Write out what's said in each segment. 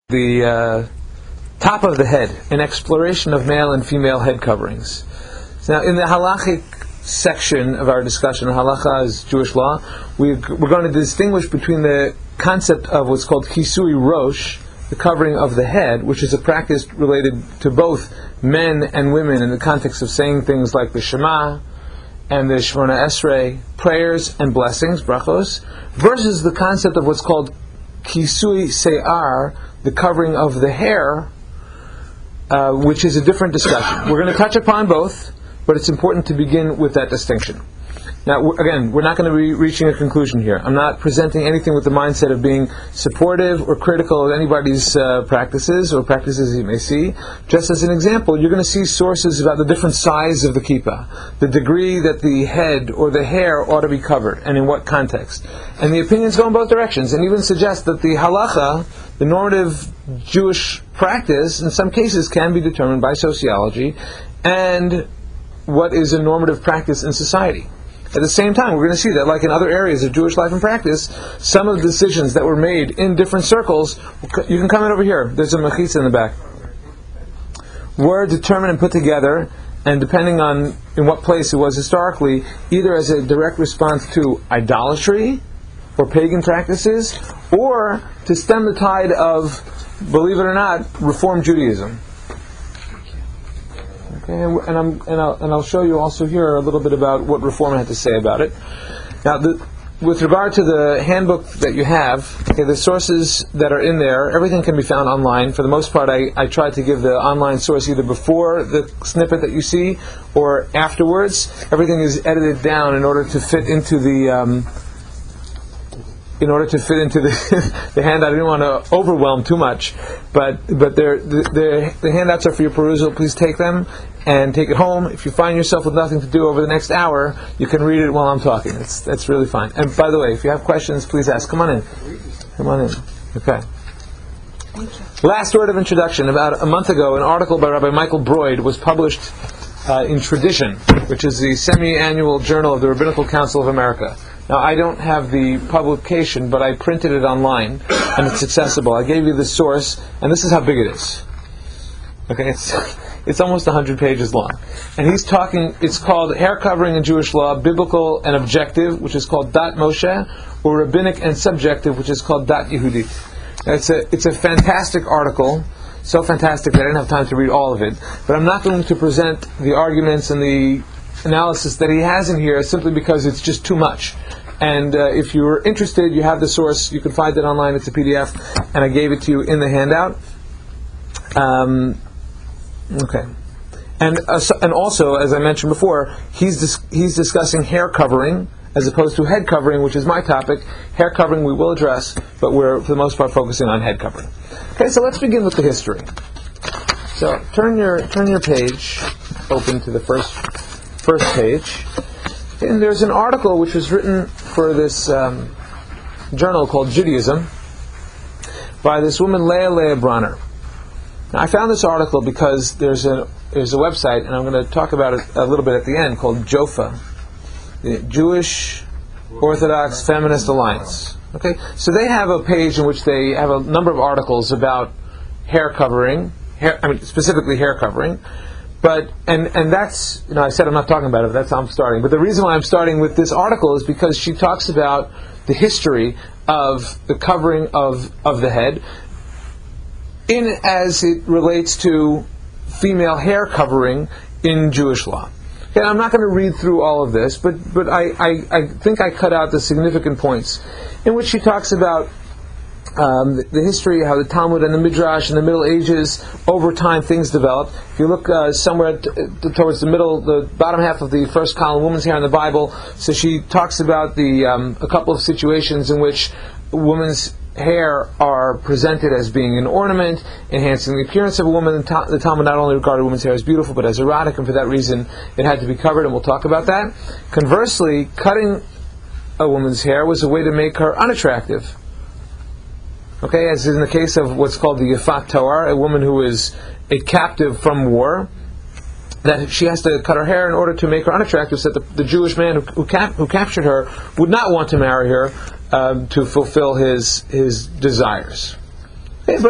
The top of the head, an exploration of male and female head coverings. So now, in the halachic section of our discussion, halacha is Jewish law, we're going to distinguish between the concept of what's called kisui rosh, the covering of the head, which is a practice related to both men and women in the context of saying things like the Shema and the Shemona Esrei, prayers and blessings, brachos, versus the concept of what's called kisui se'ar, the covering of the hair, which is a different discussion. We're going to touch upon both, but it's important to begin with that distinction. Now, again, we're not going to be reaching a conclusion here. I'm not presenting anything with the mindset of being supportive or critical of anybody's practices or practices you may see. Just as an example, you're going to see sources about the different size of the kippah, the degree that the head or the hair ought to be covered, and in what context. And the opinions go in both directions, and even suggest that the halacha, the normative Jewish practice, in some cases can be determined by sociology and what is a normative practice in society. At the same time, we're going to see that, like in other areas of Jewish life and practice, some of the decisions that were made in different circles, you can come in over here, there's a mechitza in the back, were determined and put together, and depending on in what place it was historically, either as a direct response to idolatry or pagan practices, or to stem the tide of, believe it or not, Reform Judaism. Okay, and I'll show you also here a little bit about what Reform had to say about it. Now, with regard to the handbook that you have, okay, the sources that are in there, everything can be found online. For the most part, I try to give the online source either before the snippet that you see or afterwards. Everything is edited down in order to fit into the the handout. I didn't want to overwhelm too much, but the handouts are for your perusal. Please take them and take it home. If you find yourself with nothing to do over the next hour, you can read it while I'm talking. That's really fine. And by the way, if you have questions, please ask. Come on in. Okay. Last word of introduction. About a month ago, an article by Rabbi Michael Broid was published in Tradition, which is the semi-annual journal of the Rabbinical Council of America. Now, I don't have the publication, but I printed it online, and it's accessible. I gave you the source, and this is how big it is. Okay, it's almost 100 pages long. And he's talking, it's called Hair Covering in Jewish Law, Biblical and Objective, which is called Dat Moshe, or Rabbinic and Subjective, which is called Dat Yehudit. It's a fantastic article, so fantastic that I didn't have time to read all of it, but I'm not going to present the arguments and the analysis that he has in here simply because it's just too much. And if you're interested, you have the source. You can find it online. It's a PDF, and I gave it to you in the handout. Okay, and also, as I mentioned before, he's discussing hair covering as opposed to head covering, which is my topic. Hair covering we will address, but we're for the most part focusing on head covering. Okay, so let's begin with the history. So turn your page open to the first page. And there's an article which was written for this journal called Judaism by this woman Leah Bronner. Now, I found this article because there's a website, and I'm going to talk about it a little bit at the end, called JOFA, the Jewish Orthodox Feminist Alliance. Okay, so they have a page in which they have a number of articles about hair covering, specifically hair covering. But and that's, I said I'm not talking about it, but that's how I'm starting. But the reason why I'm starting with this article is because she talks about the history of the covering of the head in as it relates to female hair covering in Jewish law. Okay, I'm not going to read through all of this, but I think I cut out the significant points in which she talks about the history, how the Talmud and the Midrash in the Middle Ages, over time things developed. If you look somewhere towards the bottom half of the first column, woman's hair in the Bible, so she talks about a couple of situations in which women's hair are presented as being an ornament, enhancing the appearance of a woman. The Talmud not only regarded women's hair as beautiful, but as erotic, and for that reason it had to be covered, and we'll talk about that. Conversely, cutting a woman's hair was a way to make her unattractive. Okay, as in the case of what's called the Yafat Toar, a woman who is a captive from war, that she has to cut her hair in order to make her unattractive, so that the Jewish man who captured her would not want to marry her to fulfill his desires. Okay, but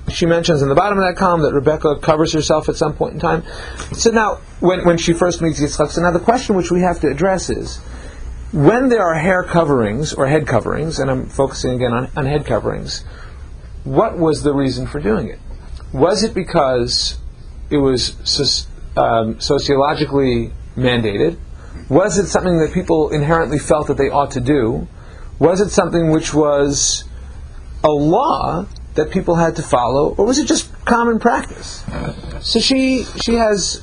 she mentions in the bottom of that column that Rebecca covers herself at some point in time. So now, when she first meets Yitzchak, so now the question which we have to address is, when there are hair coverings or head coverings, and I'm focusing again on head coverings, what was the reason for doing it? Was it because it was sociologically mandated? Was it something that people inherently felt that they ought to do? Was it something which was a law that people had to follow, or was it just common practice? So she has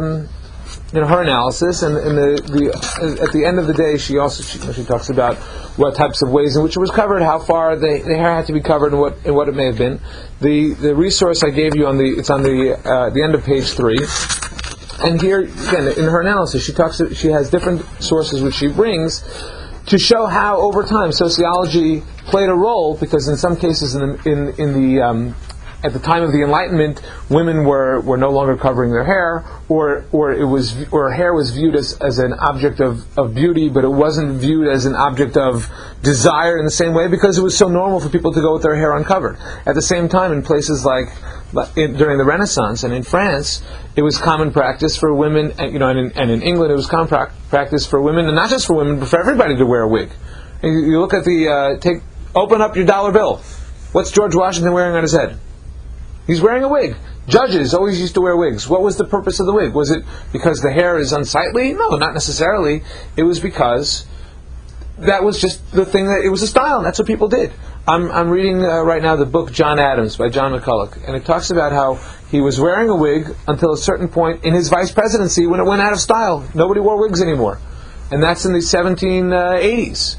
her analysis, and at the end of the day, she talks about what types of ways in which it was covered, how far the hair had to be covered, and what it may have been. The resource I gave you it's on the end of page 3. And here again, in her analysis, she has different sources which she brings to show how over time sociology played a role, because in some cases at the time of the Enlightenment, women were no longer covering their hair, or hair was viewed as an object of beauty, but it wasn't viewed as an object of desire in the same way, because it was so normal for people to go with their hair uncovered. At the same time, in places like during the Renaissance and in France, it was common practice for women, and in England it was common practice for women, and not just for women, but for everybody to wear a wig. You look at open up your dollar bill. What's George Washington wearing on his head? He's wearing a wig. Judges always used to wear wigs. What was the purpose of the wig? Was it because the hair is unsightly? No, not necessarily. It was because that was just the thing, that it was a style, and that's what people did. I'm reading right now the book John Adams by John McCulloch, and it talks about how he was wearing a wig until a certain point in his vice presidency when it went out of style. Nobody wore wigs anymore. And that's in the 1780s.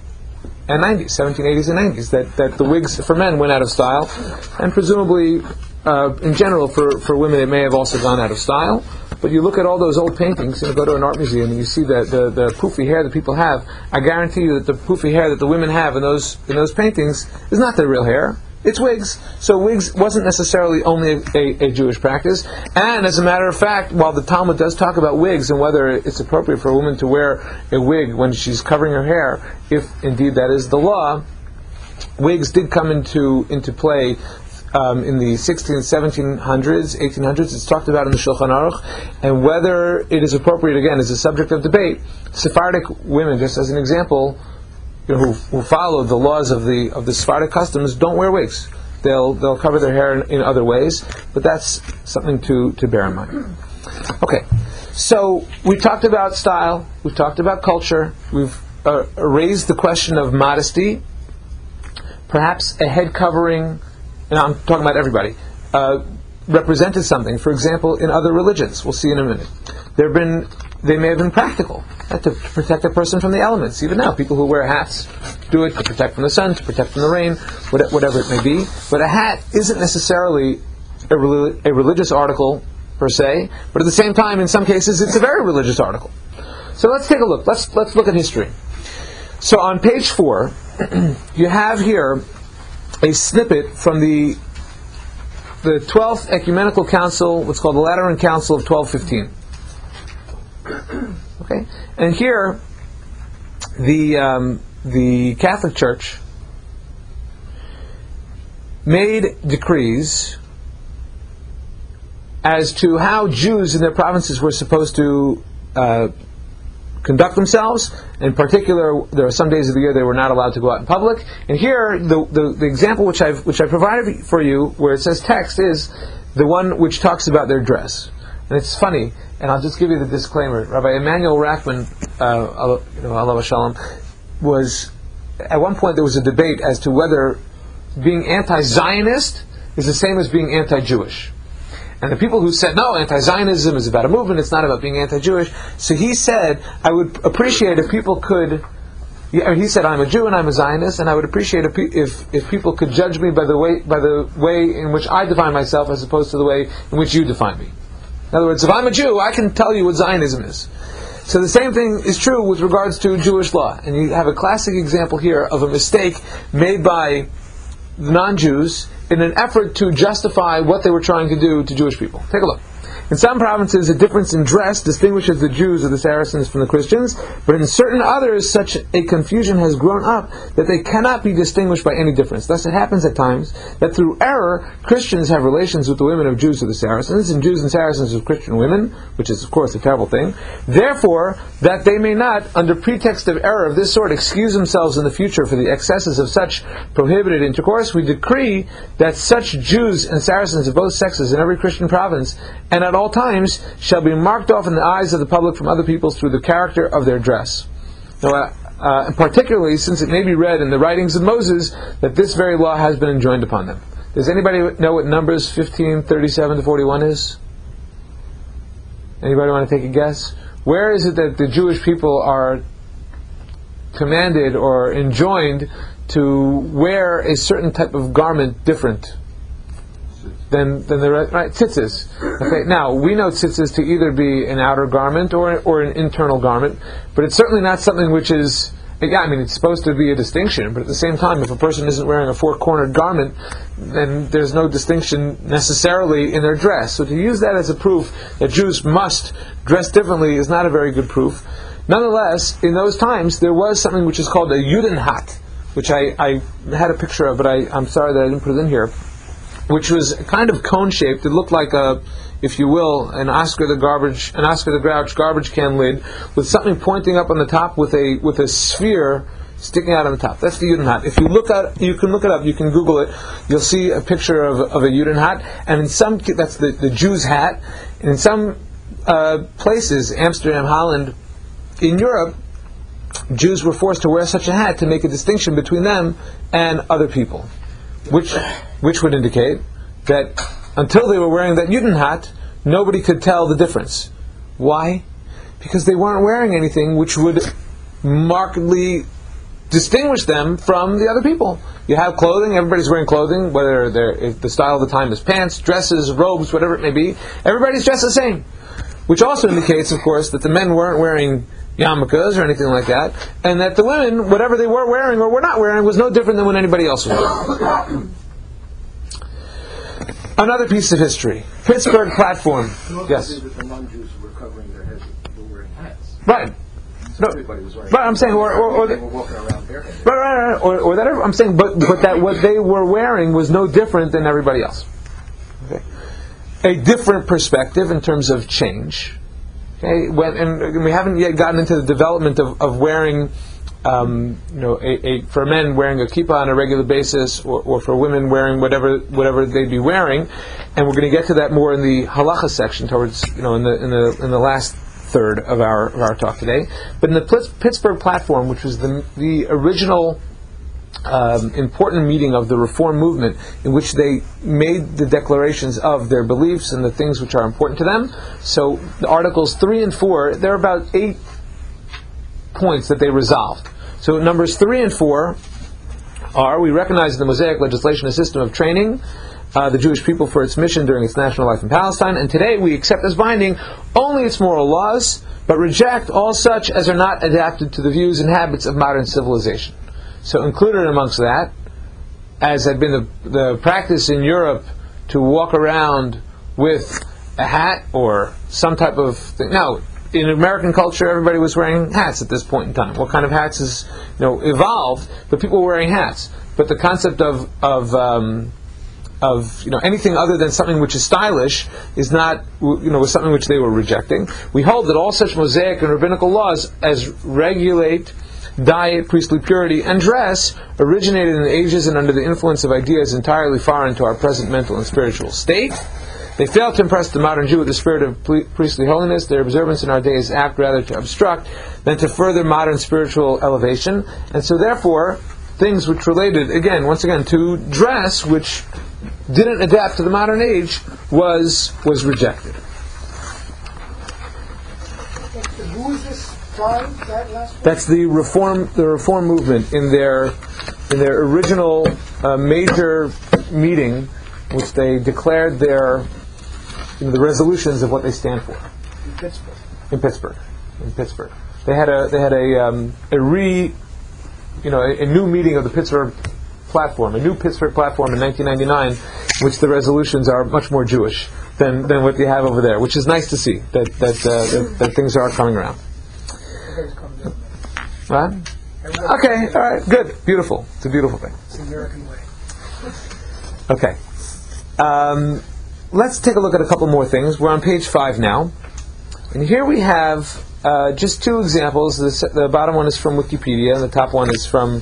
And 90s, 1780s and 90s, that the wigs for men went out of style, and presumably, in general, for women, it may have also gone out of style. But you look at all those old paintings, go to an art museum, and you see the poofy hair that people have. I guarantee you that the poofy hair that the women have in those paintings is not their real hair. It's wigs. So wigs wasn't necessarily only a Jewish practice. And as a matter of fact, while the Talmud does talk about wigs and whether it's appropriate for a woman to wear a wig when she's covering her hair, if indeed that is the law, wigs did come into play in the 1600s, 1700s, 1800s. It's talked about in the Shulchan Aruch. And whether it is appropriate, again, is a subject of debate. Sephardic women, just as an example, who follow the laws of the Sephardic customs, don't wear wigs. They'll cover their hair in other ways, but that's something to bear in mind. Okay, so we talked about style, we've talked about culture, we've raised the question of modesty. Perhaps a head covering, and I'm talking about everybody, represented something. For example, in other religions, we'll see in a minute, they may have been practical, to protect a person from the elements. Even now, people who wear hats do it to protect from the sun, to protect from the rain, whatever it may be. But a hat isn't necessarily a religious article per se, but at the same time, in some cases, it's a very religious article. So let's take a look. Let's look at history. So on page 4, you have here a snippet from the 12th Ecumenical Council, what's called the Lateran Council of 1215. Okay, and here the Catholic Church made decrees as to how Jews in their provinces were supposed to conduct themselves. In particular, there are some days of the year they were not allowed to go out in public. And here, the example which I provided for you, where it says text, is the one which talks about their dress. And it's funny, and I'll just give you the disclaimer. Rabbi Emanuel Rackman, Alav Shalom, was, at one point there was a debate as to whether being anti-Zionist is the same as being anti-Jewish. And the people who said, no, anti-Zionism is about a movement, it's not about being anti-Jewish. So he said, I would appreciate if people could, he said, I'm a Jew and I'm a Zionist, and I would appreciate if people could judge me by the way in which I define myself as opposed to the way in which you define me. In other words, if I'm a Jew, I can tell you what Zionism is. So the same thing is true with regards to Jewish law. And you have a classic example here of a mistake made by non-Jews in an effort to justify what they were trying to do to Jewish people. Take a look. In some provinces, a difference in dress distinguishes the Jews or the Saracens from the Christians, but in certain others, such a confusion has grown up that they cannot be distinguished by any difference. Thus, it happens at times that through error, Christians have relations with the women of Jews or the Saracens, and Jews and Saracens with Christian women, which is, of course, a terrible thing. Therefore, that they may not, under pretext of error of this sort, excuse themselves in the future for the excesses of such prohibited intercourse, we decree that such Jews and Saracens of both sexes in every Christian province, and at all times, shall be marked off in the eyes of the public from other peoples through the character of their dress. Now, particularly since it may be read in the writings of Moses that this very law has been enjoined upon them. Does anybody know what Numbers 15:37 to 41 is? Anybody want to take a guess? Where is it that the Jewish people are commanded or enjoined to wear a certain type of garment different than the rest? Right, tzitzis. Okay, now we know tzitzis to either be an outer garment or an internal garment, but it's certainly not something which is. Yeah, I mean, it's supposed to be a distinction, but at the same time, if a person isn't wearing a four-cornered garment, then there's no distinction necessarily in their dress. So to use that as a proof that Jews must dress differently is not a very good proof. Nonetheless, in those times, there was something which is called a Judenhat, which I had a picture of, but I'm sorry that I didn't put it in here, which was kind of cone-shaped. It looked like a, if you will, an Oscar the Grouch garbage can lid with something pointing up on the top with a sphere sticking out on the top. That's the Judenhat. If you look at, you can look it up. You can Google it. You'll see a picture of a Judenhat, and in some that's the Jew's hat. And in some places, Amsterdam, Holland, in Europe, Jews were forced to wear such a hat to make a distinction between them and other people, which would indicate that until they were wearing that Judenhat, nobody could tell the difference. Why? Because they weren't wearing anything which would markedly distinguish them from the other people. You have clothing, everybody's wearing clothing, whether if the style of the time is pants, dresses, robes, whatever it may be, everybody's dressed the same. Which also indicates, of course, that the men weren't wearing yarmulkes or anything like that, and that the women, whatever they were wearing or were not wearing, was no different than what anybody else was wearing. Another piece of history. Pittsburgh platform. Yes. The non-Jews were covering their heads, were wearing hats. Right. No, everybody was wearing. But I'm saying, or they were walking around bareheaded. Right. Or that. I'm saying, but that what they were wearing was no different than everybody else. Okay. A different perspective in terms of change. Okay. And we haven't yet gotten into the development of wearing. For men wearing a kippah on a regular basis, or for women wearing whatever they'd be wearing, and we're going to get to that more in the halacha section towards in the last third of our talk today. But in the Pittsburgh platform, which was the original important meeting of the Reform movement, in which they made the declarations of their beliefs and the things which are important to them. So the Articles 3 and 4, there are about 8 points that they resolved. So numbers 3 and 4 are: we recognize in the Mosaic legislation a system of training the Jewish people for its mission during its national life in Palestine, and today we accept as binding only its moral laws, but reject all such as are not adapted to the views and habits of modern civilization. So included amongst that, as had been the practice in Europe, to walk around with a hat or some type of thing. Now, in American culture, everybody was wearing hats at this point in time. What kind of hats is evolved, but people were wearing hats. But the concept of anything other than something which is stylish is not was something which they were rejecting. We hold that all such Mosaic and rabbinical laws as regulate diet, priestly purity, and dress originated in the ages and under the influence of ideas entirely foreign to our present mental and spiritual state. They fail to impress the modern Jew with the spirit of priestly holiness. Their observance in our days act rather to obstruct than to further modern spiritual elevation. And so therefore, things which related, once again, to dress, which didn't adapt to the modern age, was rejected. Who is this tribe, that last one? That's the Reform movement in their original major meeting, which they declared their the resolutions of what they stand for. In Pittsburgh. They had a new meeting of the Pittsburgh platform, a new Pittsburgh platform in 1999, in which the resolutions are much more Jewish than what you have over there, which is nice to see that things are coming around. Right? Okay, all right, good, beautiful. It's a beautiful thing. It's the American way. Okay. Let's take a look at a couple more things. We're on page 5 now. And here we have just two examples. The bottom one is from Wikipedia, and the top one is from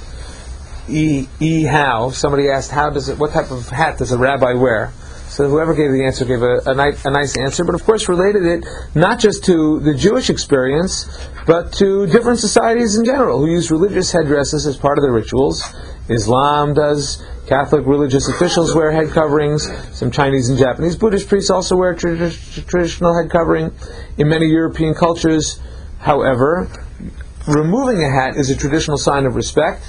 How. Somebody asked, what type of hat does a rabbi wear? So whoever gave the answer gave a nice answer, but of course related it not just to the Jewish experience, but to different societies in general who use religious headdresses as part of their rituals. Islam does. Catholic religious officials wear head coverings. Some Chinese and Japanese Buddhist priests also wear traditional head covering. In many European cultures, however, removing a hat is a traditional sign of respect.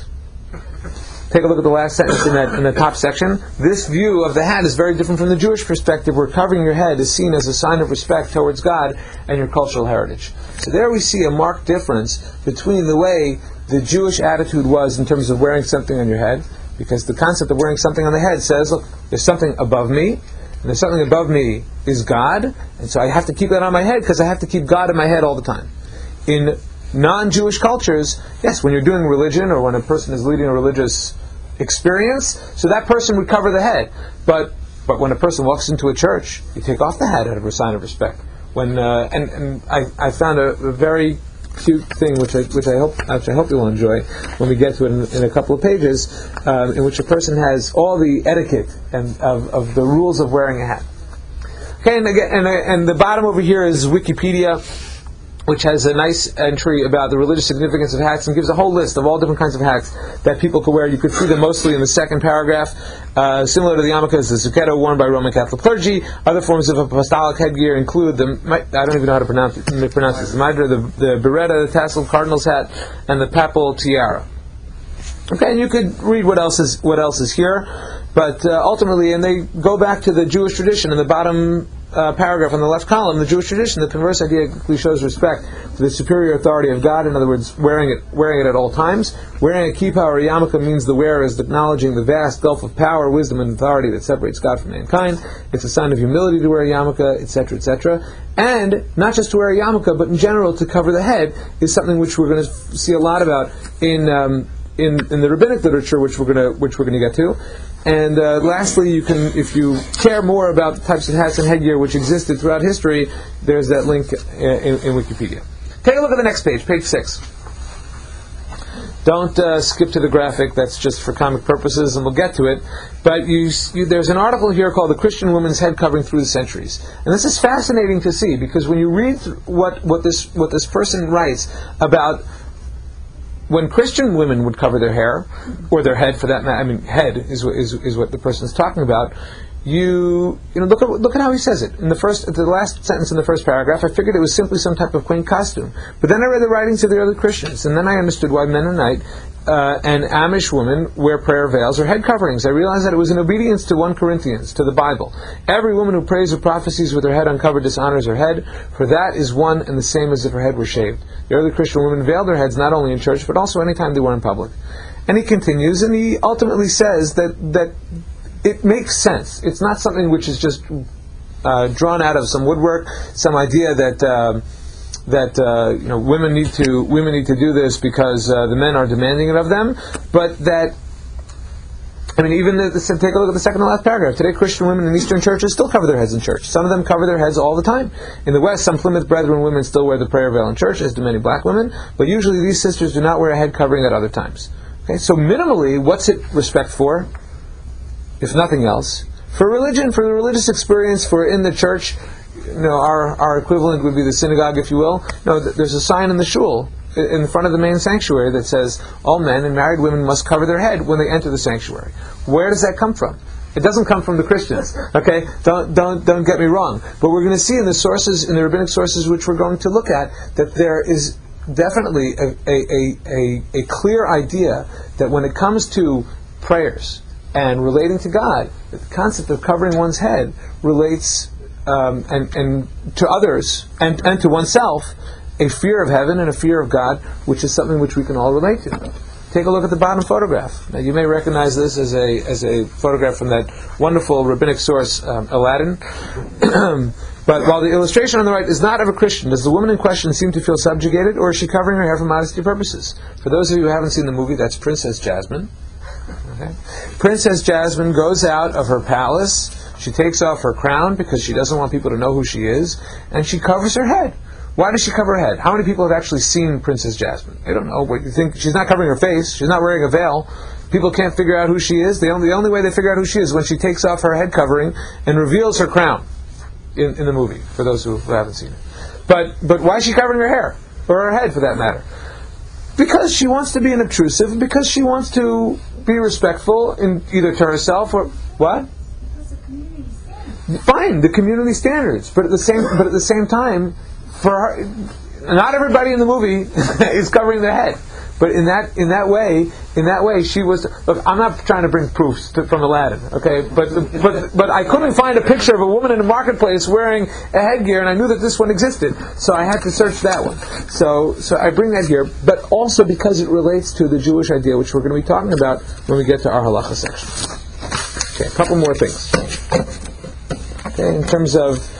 Take a look at the last sentence in the top section. This view of the hat is very different from the Jewish perspective, where covering your head is seen as a sign of respect towards God and your cultural heritage. So there we see a marked difference between the way the Jewish attitude was in terms of wearing something on your head, because the concept of wearing something on the head says, look, there's something above me, and there's something above me is God, and so I have to keep that on my head because I have to keep God in my head all the time. In non-Jewish cultures, yes, when you're doing religion or when a person is leading a religious experience, so that person would cover the head. But when a person walks into a church, you take off the hat out of a sign of respect. When and I found a very cute thing which I hope you'll enjoy when we get to it in a couple of pages, in which a person has all the etiquette and of the rules of wearing a hat. Okay, and the bottom over here is Wikipedia, which has a nice entry about the religious significance of hats and gives a whole list of all different kinds of hats that people could wear. You could see them mostly in the second paragraph. Similar to the yarmulke is the zucchetto worn by Roman Catholic clergy. Other forms of apostolic headgear include I don't even know how to pronounce this, the mitre, the beretta, the tasseled cardinal's hat, and the papal tiara. Okay, and you could read what else is here, but ultimately, and they go back to the Jewish tradition in the bottom paragraph on the left column. The Jewish tradition, the perverse idea clearly shows respect for the superior authority of God. In other words, wearing it at all times. Wearing a kippah or a yarmulke means the wearer is acknowledging the vast gulf of power, wisdom, and authority that separates God from mankind. It's a sign of humility to wear a yarmulke, etc., etc. And not just to wear a yarmulke, but in general to cover the head is something which we're going to see a lot about in the rabbinic literature, which we're going to get to. And lastly, you can, if you care more about the types of hats and headgear which existed throughout history, there's that link in Wikipedia. Take a look at the next page, page 6. Don't skip to the graphic, that's just for comic purposes, and we'll get to it. But there's an article here called "The Christian Woman's Head Covering Through the Centuries." And this is fascinating to see, because when you read what this person writes about when Christian women would cover their hair, or their head for that matter, I mean, head is what the person is talking about. You know, look at how he says it. The last sentence in the first paragraph, I figured it was simply some type of quaint costume. But then I read the writings of the early Christians, and then I understood why Mennonite and Amish women wear prayer veils or head coverings. I realized that it was in obedience to 1 Corinthians, to the Bible. Every woman who prays or prophecies with her head uncovered dishonors her head, for that is one and the same as if her head were shaved. The early Christian women veiled their heads not only in church, but also any time they were in public. And he continues, and he ultimately says that it makes sense. It's not something which is just drawn out of some woodwork, some idea that women need to do this because the men are demanding it of them. But that, I mean, take a look at the second to last paragraph. Today, Christian women in Eastern churches still cover their heads in church. Some of them cover their heads all the time. In the West, some Plymouth Brethren women still wear the prayer veil in church, as do many black women. But usually, these sisters do not wear a head covering at other times. Okay, so minimally, what's it respect for? If nothing else, for religion, for the religious experience, for in the church, our equivalent would be the synagogue, if you will. There's a sign in the shul, in the front of the main sanctuary, that says all men and married women must cover their head when they enter the sanctuary. Where does that come from? It doesn't come from the Christians. Okay, don't get me wrong. But we're going to see in the sources, in the rabbinic sources, which we're going to look at, that there is definitely a clear idea that when it comes to prayers and relating to God, the concept of covering one's head relates and to others and to oneself a fear of heaven and a fear of God, which is something which we can all relate to. Take a look at the bottom photograph. Now, you may recognize this as a photograph from that wonderful rabbinic source, Aladdin. But while the illustration on the right is not of a Christian, does the woman in question seem to feel subjugated, or is she covering her hair for modesty purposes? For those of you who haven't seen the movie, that's Princess Jasmine. Okay. Princess Jasmine goes out of her palace. She takes off her crown because she doesn't want people to know who she is, and she covers her head. Why does she cover her head? How many people have actually seen Princess Jasmine? They don't know. What you think? She's not covering her face. She's not wearing a veil. People can't figure out who she is. The only way they figure out who she is when she takes off her head covering and reveals her crown in the movie, for those who haven't seen it. But why is she covering her hair? Or her head, for that matter? Because she wants to be unobtrusive, and because she wants to be respectful in either to herself or... What? Because of community standards. Fine, the community standards. But at the same time, for her, not everybody in the movie is covering their head. But in that way, she was. Look, I'm not trying to bring proofs from Aladdin, okay? But I couldn't find a picture of a woman in a marketplace wearing a headgear, and I knew that this one existed, so I had to search that one. So I bring that here, but also because it relates to the Jewish idea, which we're going to be talking about when we get to our halacha section. Okay, a couple more things. Okay, in terms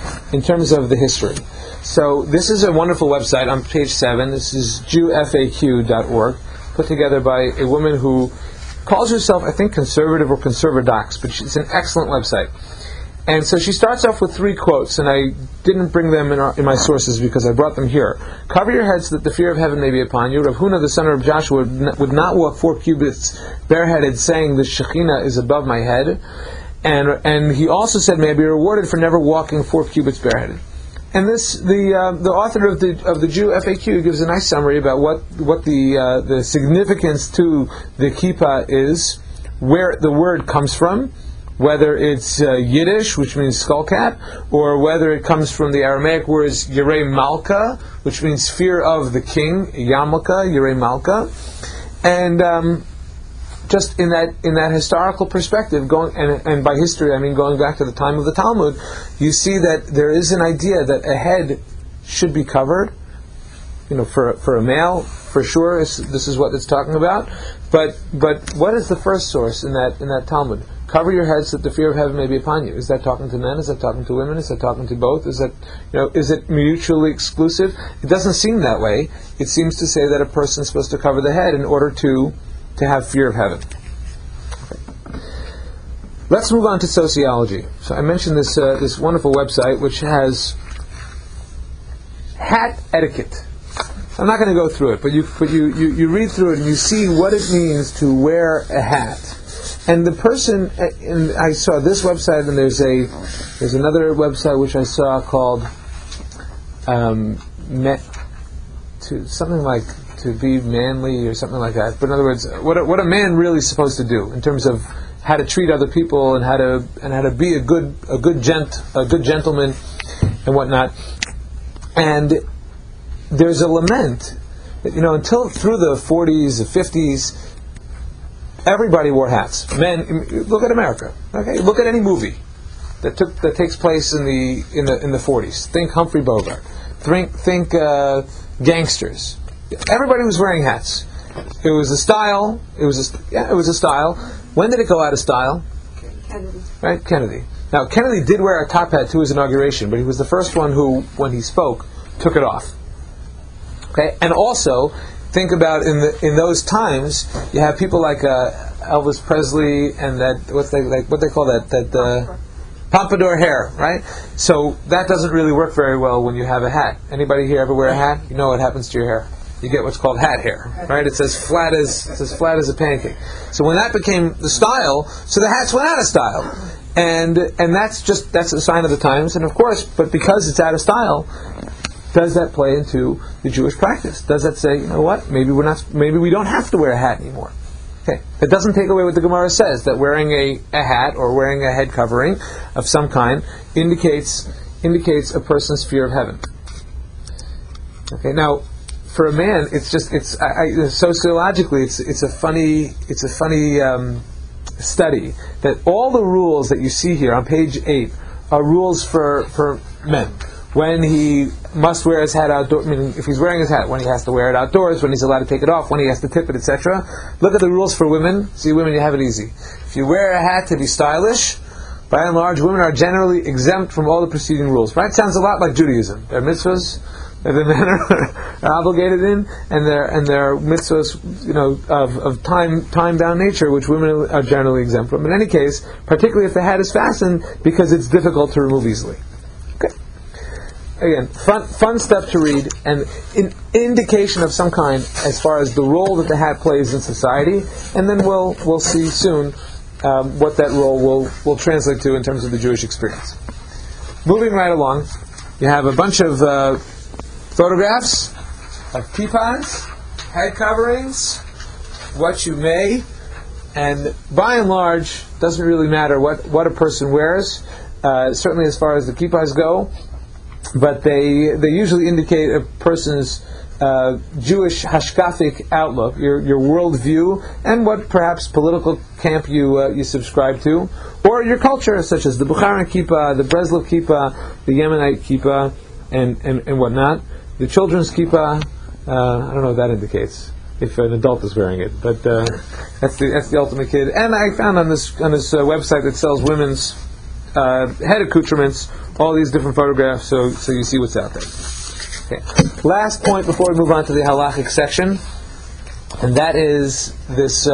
of the history. So this is a wonderful website on page 7. This is JewFAQ.org, put together by a woman who calls herself, I think, conservative or conservadox, but it's an excellent website. And so she starts off with 3 quotes, and I didn't bring them in my sources because I brought them here. Cover your head so that the fear of heaven may be upon you. Rav Huna, the son of Joshua, would not walk 4 cubits bareheaded, saying, the Shekhinah is above my head. And he also said, may I be rewarded for never walking 4 cubits bareheaded. And the author of the Jew FAQ gives a nice summary about what the significance to the kippah is, where the word comes from, whether it's Yiddish, which means skullcap, or whether it comes from the Aramaic words Yirei Malka, which means fear of the king, Yamalka, Yirei Malka, and just in that historical perspective, and by history I mean going back to the time of the Talmud, you see that there is an idea that a head should be covered. For a male, for sure, this is what it's talking about. But what is the first source in that Talmud? Cover your heads so that the fear of heaven may be upon you. Is that talking to men? Is that talking to women? Is that talking to both? Is it mutually exclusive? It doesn't seem that way. It seems to say that a person is supposed to cover the head in order to have fear of heaven. Okay. Let's move on to sociology. So I mentioned this wonderful website which has hat etiquette. I'm not going to go through it, but you read through it and you see what it means to wear a hat. And the person, and I saw this website, and there's another website which I saw called something like to be manly or something like that. But in other words, what a man really is supposed to do in terms of how to treat other people and how to be a good gentleman and whatnot. And there's a lament that until through the 40s, the 50s, everybody wore hats. Men, look at America. Okay, look at any movie that takes place in the 40s. Think Humphrey Bogart. Think gangsters. Everybody was wearing hats. It was a style. It was a style. When did it go out of style? Kennedy. Right, Kennedy. Now Kennedy did wear a top hat to his inauguration, but he was the first one who, when he spoke, took it off. Okay, and also think about in those times, you have people like Elvis Presley and what they call that pompadour hair, right? So that doesn't really work very well when you have a hat. Anybody here ever wear a hat? You know what happens to your hair. You get what's called hat hair, right? It's as flat as a pancake. So when that became the style, so the hats went out of style, and that's a sign of the times. And of course, but because it's out of style, does that play into the Jewish practice? Does that say, you know what? Maybe we don't have to wear a hat anymore. Okay, it doesn't take away what the Gemara says, that wearing a hat or wearing a head covering of some kind indicates a person's fear of heaven. Okay, now for a man, sociologically, it's a funny study that all the rules that you see here on page 8 are rules for men. when he must wear his hat outdoors, meaning if he's wearing his hat, when he has to wear it outdoors, when he's allowed to take it off, when he has to tip it, etc. Look at the rules for women. See, women, you have it easy. If you wear a hat to be stylish, by and large, women are generally exempt from all the preceding rules. Right? Sounds a lot like Judaism. Their mitzvahs that the men are obligated in, and their mitzvahs, of time-bound nature, which women are generally exempt from. In any case, particularly if the hat is fastened, because it's difficult to remove easily. Okay. Again, fun stuff to read, and an indication of some kind as far as the role that the hat plays in society, and then we'll see soon what that role will translate to in terms of the Jewish experience. Moving right along, you have a bunch of photographs of kippas, head coverings, what you may, and by and large, doesn't really matter what a person wears, certainly as far as the kippas go, but they usually indicate a person's Jewish hashkafic outlook, your worldview, and what perhaps political camp you subscribe to, or your culture, such as the Bukharan kippah, the Breslov kippah, the Yemenite kippah, and whatnot. The children's kippah, I don't know what that indicates, if an adult is wearing it, but that's the ultimate kid. And I found on this website that sells women's head accoutrements all these different photographs, so you see what's out there. Okay. Last point before we move on to the halachic section, and that is this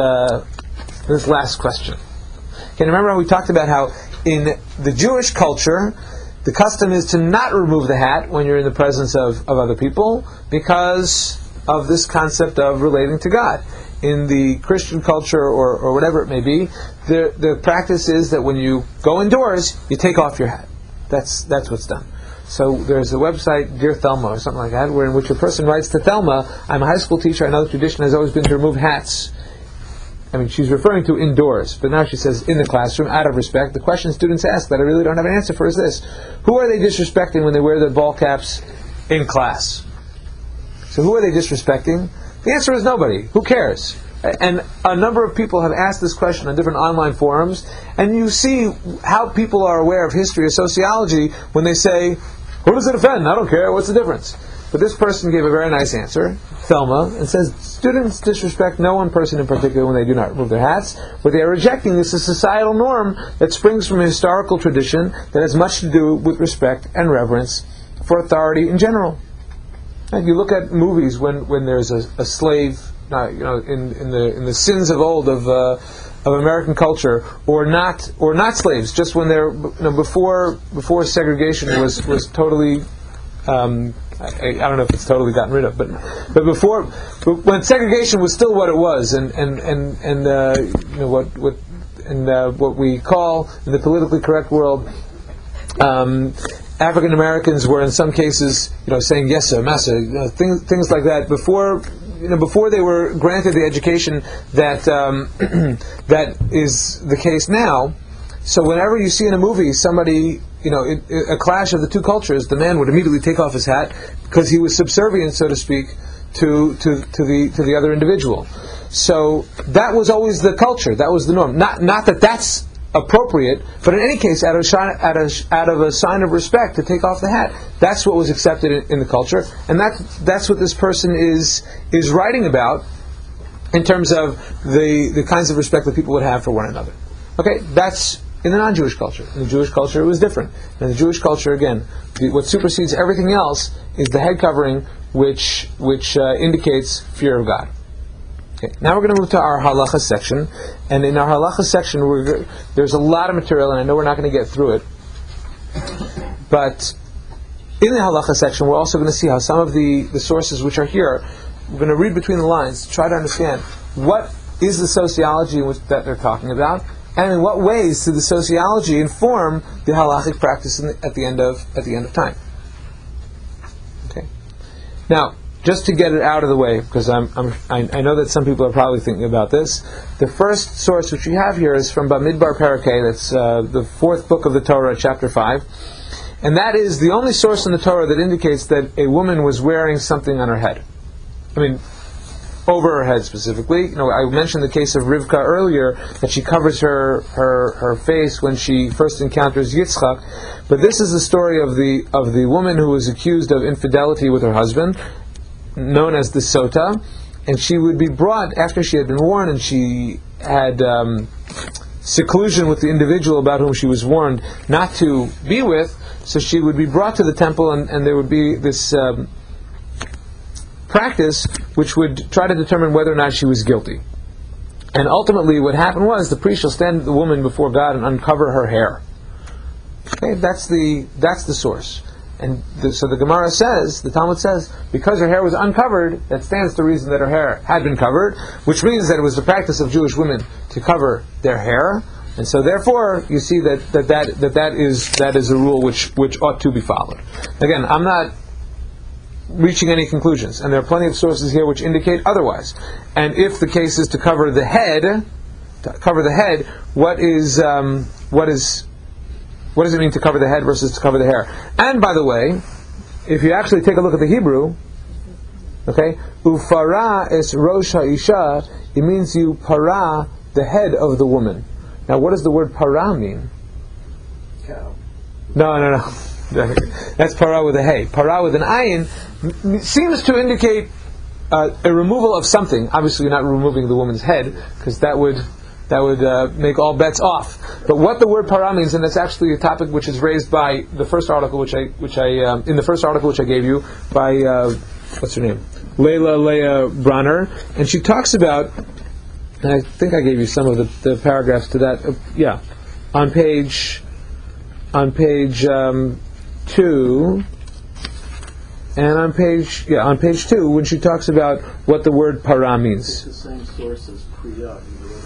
last question. Okay, remember how we talked about how in the Jewish culture, the custom is to not remove the hat when you're in the presence of other people because of this concept of relating to God. In the Christian culture or whatever it may be, the practice is that when you go indoors, you take off your hat. That's what's done. So there's a website, Dear Thelma, or something like that, in which a person writes to Thelma, I'm a high school teacher, I know the tradition has always been to remove hats. I mean, she's referring to indoors, but now she says in the classroom, out of respect. The question students ask that I really don't have an answer for is this: who are they disrespecting when they wear their ball caps in class? So who are they disrespecting? The answer is nobody. Who cares? And a number of people have asked this question on different online forums, and you see how people are aware of history or sociology when they say, who does it offend? I don't care. What's the difference? But this person gave a very nice answer, Thelma, and says, students disrespect no one person in particular when they do not remove their hats. What they are rejecting is a societal norm that springs from a historical tradition that has much to do with respect and reverence for authority in general. And you look at movies when there's a slave, in the sins of old of American culture, or not slaves, just when they're before segregation was totally. I don't know if it's totally gotten rid of, but when segregation was still what it was, and what we call in the politically correct world, African Americans were in some cases, saying yes sir, massa, things like that before they were granted the education that that is the case now. So whenever you see in a movie somebody, a clash of the two cultures, the man would immediately take off his hat because he was subservient, so to speak, to the other individual. So that was always the culture. That was the norm. Not that that's appropriate, but in any case, out of a sign of respect, to take off the hat. That's what was accepted in the culture, and that's what this person is writing about in terms of the kinds of respect that people would have for one another. Okay, that's in the non-Jewish culture. In the Jewish culture, it was different. In the Jewish culture, again, what supersedes everything else is the head covering, which indicates fear of God. Okay. Now we're going to move to our halacha section, and in our halacha section, there's a lot of material, and I know we're not going to get through it. But in the halacha section, we're also going to see how some of the sources which are here, we're going to read between the lines, try to understand what is the sociology that they're talking about, and in what ways did the sociology inform the halachic practice at the end of time. Okay. Now, just to get it out of the way, because I know that some people are probably thinking about this. The first source which we have here is from Bamidbar Parakeh. That's the fourth book of the Torah, chapter 5, and that is the only source in the Torah that indicates that a woman was wearing something on her head. I mean, over her head specifically. I mentioned the case of Rivka earlier, that she covers her face when she first encounters Yitzchak. But this is the story of the woman who was accused of infidelity with her husband, known as the Sota, and she would be brought after she had been warned, and she had seclusion with the individual about whom she was warned not to be with. So she would be brought to the temple, and there would be this practice which would try to determine whether or not she was guilty. And ultimately what happened was the priest shall stand the woman before God and uncover her hair. Okay, that's the source. And so the Gemara says, the Talmud says, because her hair was uncovered, that stands to reason that her hair had been covered, which means that it was the practice of Jewish women to cover their hair. And so therefore you see that is a rule which ought to be followed. Again, I'm not reaching any conclusions, and there are plenty of sources here which indicate otherwise. And if the case is to cover the head, what does it mean to cover the head versus to cover the hair? And by the way, if you actually take a look at the Hebrew, okay, ufara es rosh ha'isha, it means you para the head of the woman. Now, what does the word para mean? Cow. No. That's para with a hey. Para with an ayin seems to indicate a removal of something. Obviously, you're not removing the woman's head, because that would make all bets off. But what the word para means, and that's actually a topic which is raised by the first article which I gave you by what's her name, Leah Bronner, and she talks about, and I think I gave you some of the paragraphs to that. On page 2, and on page 2, when she talks about what the word para means. It's the same source as priya.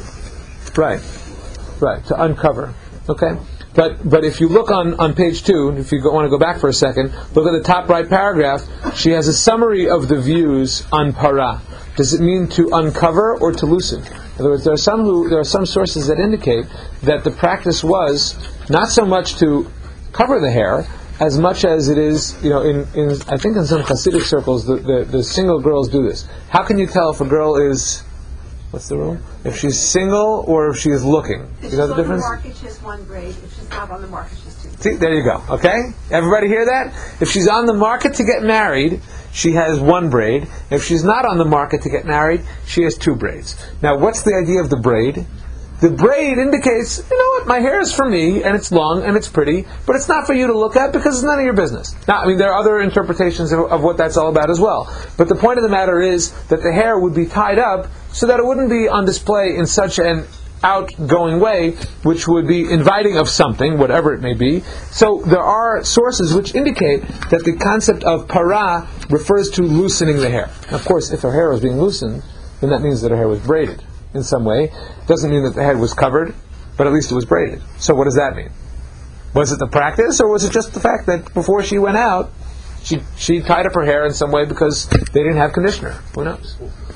Right, to uncover. Okay, but if you look on page 2, if you want to go back for a second, look at the top right paragraph. She has a summary of the views on para. Does it mean to uncover or to loosen? In other words, there are some sources that indicate that the practice was not so much to cover the hair as much as it is, in I think in some Hasidic circles, the single girls do this. How can you tell if a girl is, what's the rule? If she's single or if she is looking? If You know the she's on the difference? market, she has one braid. If she's not on the market, she has two. See, there you go. Okay? Everybody hear that? If she's on the market to get married, she has one braid. If she's not on the market to get married, she has two braids. Now, what's the idea of the braid? The braid indicates, my hair is for me, and it's long, and it's pretty, but it's not for you to look at because it's none of your business. Now, there are other interpretations of what that's all about as well. But the point of the matter is that the hair would be tied up so that it wouldn't be on display in such an outgoing way, which would be inviting of something, whatever it may be. So there are sources which indicate that the concept of para refers to loosening the hair. Of course, if her hair was being loosened, then that means that her hair was braided in some way. Doesn't mean that the head was covered, but at least it was braided. So what does that mean? Was it the practice, or was it just the fact that before she went out, she tied up her hair in some way because they didn't have conditioner? Who knows?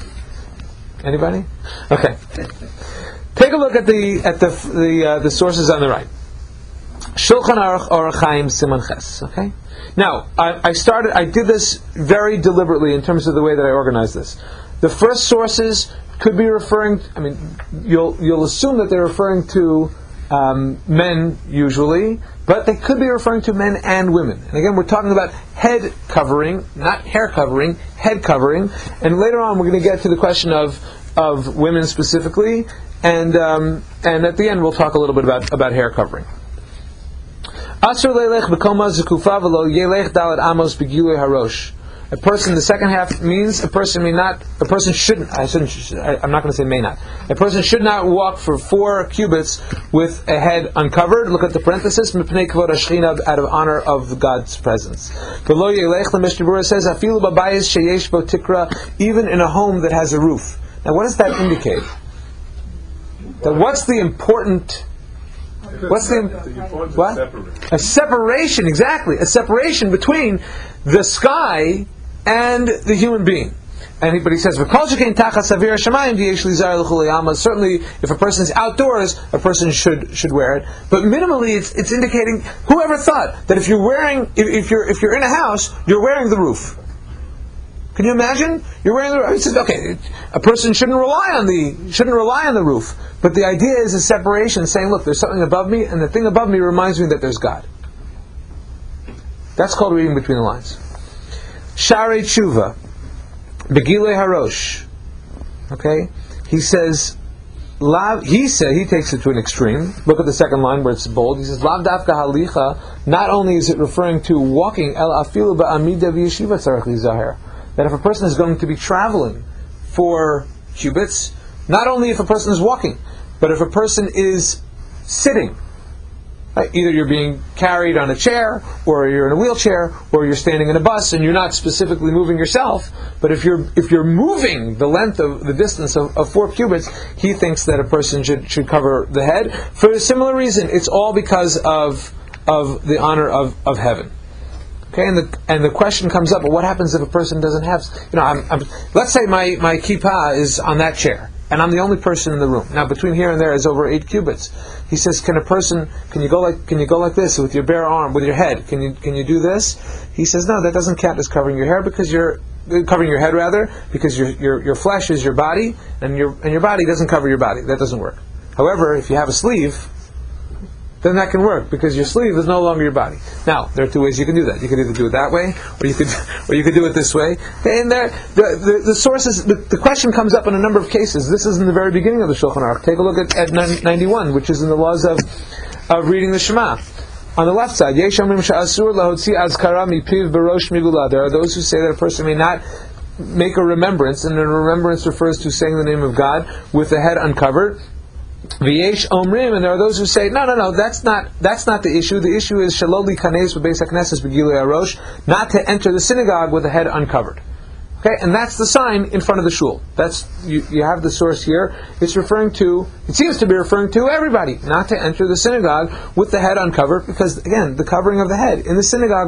Anybody? Okay. Take a look at the sources on the right. Shulchan Aruch Orach Chaim Siman Ches. Okay. Now I did this very deliberately in terms of the way that I organized this. The first sources could be referring. You'll assume that they're referring to men usually, but they could be referring to men and women. And again, we're talking about head covering, not hair covering, head covering. And later on, we're going to get to the question of women specifically, and at the end, we'll talk a little bit about hair covering. Asur leilech b'koma zekufa v'lo yelech dalet amos b'gilui harosh. A person, the second half means a person may not, a person shouldn't, I'm not going to say may not. A person should not walk for 4 cubits with a head uncovered. Look at the parenthesis, mipnei kvod hashchina, out of honor of God's presence. V'lo yelech, the Mishnah Berurah says, afilu b'bayis sheyesh bo tikra, even in a home that has a roof. Now what does that indicate? What's the important... What? A separation, exactly. A separation between the sky and the human being. But he says, certainly if a person is outdoors, a person should wear it. But minimally, it's indicating, whoever thought that if you're in a house, you're wearing the roof. Can you imagine? You're wearing the. He says, okay, a person shouldn't rely on the roof, but the idea is a separation, saying, look, there's something above me, and the thing above me reminds me that there's God. That's called reading between the lines. Sharei Tshuva, Begilei Harosh. Okay, he says. He takes it to an extreme. Look at the second line where it's bold. He says, Lav dafka halicha. Not only is it referring to walking, el afilu ba'amida v'yeshiva tzarech lizahar. That if a person is going to be traveling for cubits, not only if a person is walking, but if a person is sitting, right? Either you're being carried on a chair, or you're in a wheelchair, or you're standing in a bus, and you're not specifically moving yourself. But if you're moving the distance of 4 cubits, he thinks that a person should cover the head for a similar reason. It's all because of the honor of heaven. Okay, and the question comes up: well, what happens if a person doesn't have? Let's say my kippah is on that chair, and I'm the only person in the room. Now, between here and there is over 8 cubits. He says, can you go like this with your bare arm, with your head? Can you do this? He says, no, that doesn't count as covering your hair, because you're covering your head rather, because your flesh is your body, and your body doesn't cover your body. That doesn't work. However, if you have a sleeve, then that can work, because your sleeve is no longer your body. Now, there are 2 ways you can do that. You can either do it that way, or you could do it this way. And the sources, the question comes up in a number of cases. This is in the very beginning of the Shulchan Aruch. Take a look at 91, which is in the laws of reading the Shema. On the left side, Yesh Omrim Sha'asur Lahotzi Azkara Mipiv Barosh Migula. There are those who say that a person may not make a remembrance, and a remembrance refers to saying the name of God with the head uncovered. V'yesh omrim, and there are those who say, no, that's not the issue. The issue is shaloli kanes b'beis hakneses b'gilui harosh, not to enter the synagogue with the head uncovered. Okay, and that's the sign in front of the shul. That's you have the source here. It seems to be referring to everybody, not to enter the synagogue with the head uncovered, because again, the covering of the head in the synagogue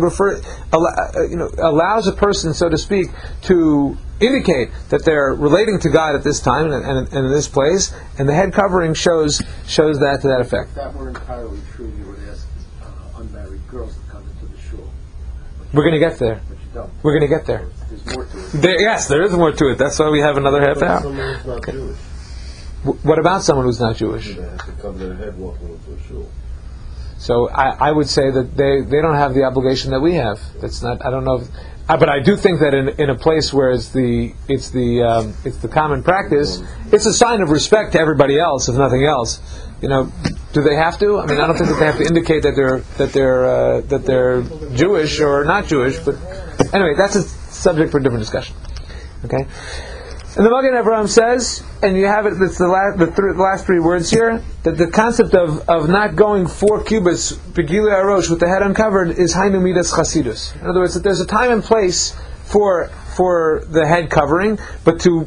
allows a person, so to speak, to indicate that they're relating to God at this time and in this place, and the head covering shows that to that effect. If that were entirely true, you would ask unmarried girls to come into the shul. We're going to get there. But you don't. We're going to get there. There's more to it. Yes, there is more to it. That's why we have another half hour. Someone who's not Jewish. What about someone who's not Jewish? They have to cover their head walking into a shul. So I would say that they don't have the obligation that we have. That's not. I don't know. But I do think that in a place where it's the common practice, it's a sign of respect to everybody else, if nothing else. Do they have to? I mean, I don't think that they have to indicate that they're Jewish or not Jewish. But anyway, that's a subject for a different discussion. Okay. And the Magen Avraham says, and you have it. It's the last 3 words here, that the concept of not going 4 cubits begilui harosh with the head uncovered is hainu midas chasidus. In other words, that there's a time and place for the head covering, but to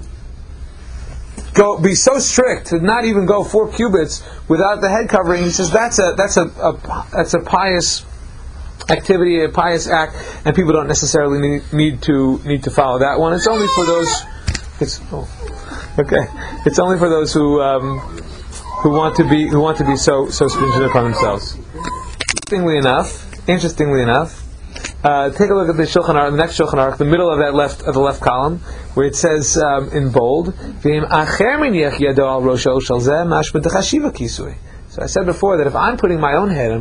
be so strict to not even go 4 cubits without the head covering, he says that's a pious activity, a pious act, and people don't necessarily need to follow that one. It's only for those. It's only for those who want to be so stringent upon themselves. Interestingly enough, take a look at the Shulchan Aruch, the next Shulchan Aruch, the middle of the left column, where it says in bold, "V'im acher miniach yado al rosho shel zeh mashma dechashiva kisui." So I said before that if I'm putting my own hand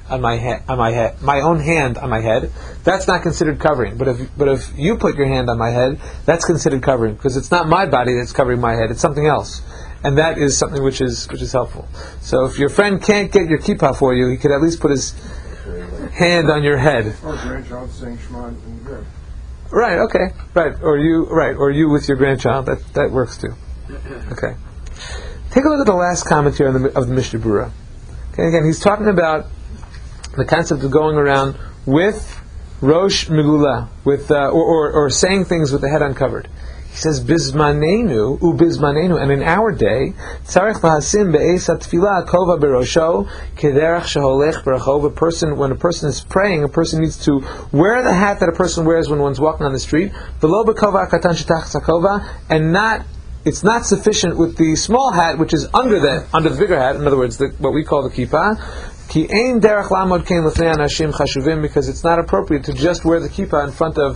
my own hand on my head, that's not considered covering. But if you put your hand on my head, that's considered covering, because it's not my body that's covering my head; it's something else, and that is something which is helpful. So if your friend can't get your kippah for you, he could at least put his hand on your head. Or grandchild saying Shema in the bed. Right. Okay. Right. Or you with your grandchild. That works too. Okay. Take a look at the last commentary of the Mishnah Berurah. Okay, again, he's talking about the concept of going around with Rosh Megula, with or saying things with the head uncovered. He says, Bizmanenu, and in our day, Tzarech lahasim be'es hatfilah kova berosho kederach sheholech berachov. When a person is praying, a person needs to wear the hat that a person wears when one's walking on the street, v'lo bekova katan shetach tzakova, and it's not sufficient with the small hat, which is under the bigger hat. In other words, what we call the kippah. Ki ein derech lamod kein l'fnei anashim chashuvim, because it's not appropriate to just wear the kippah in front of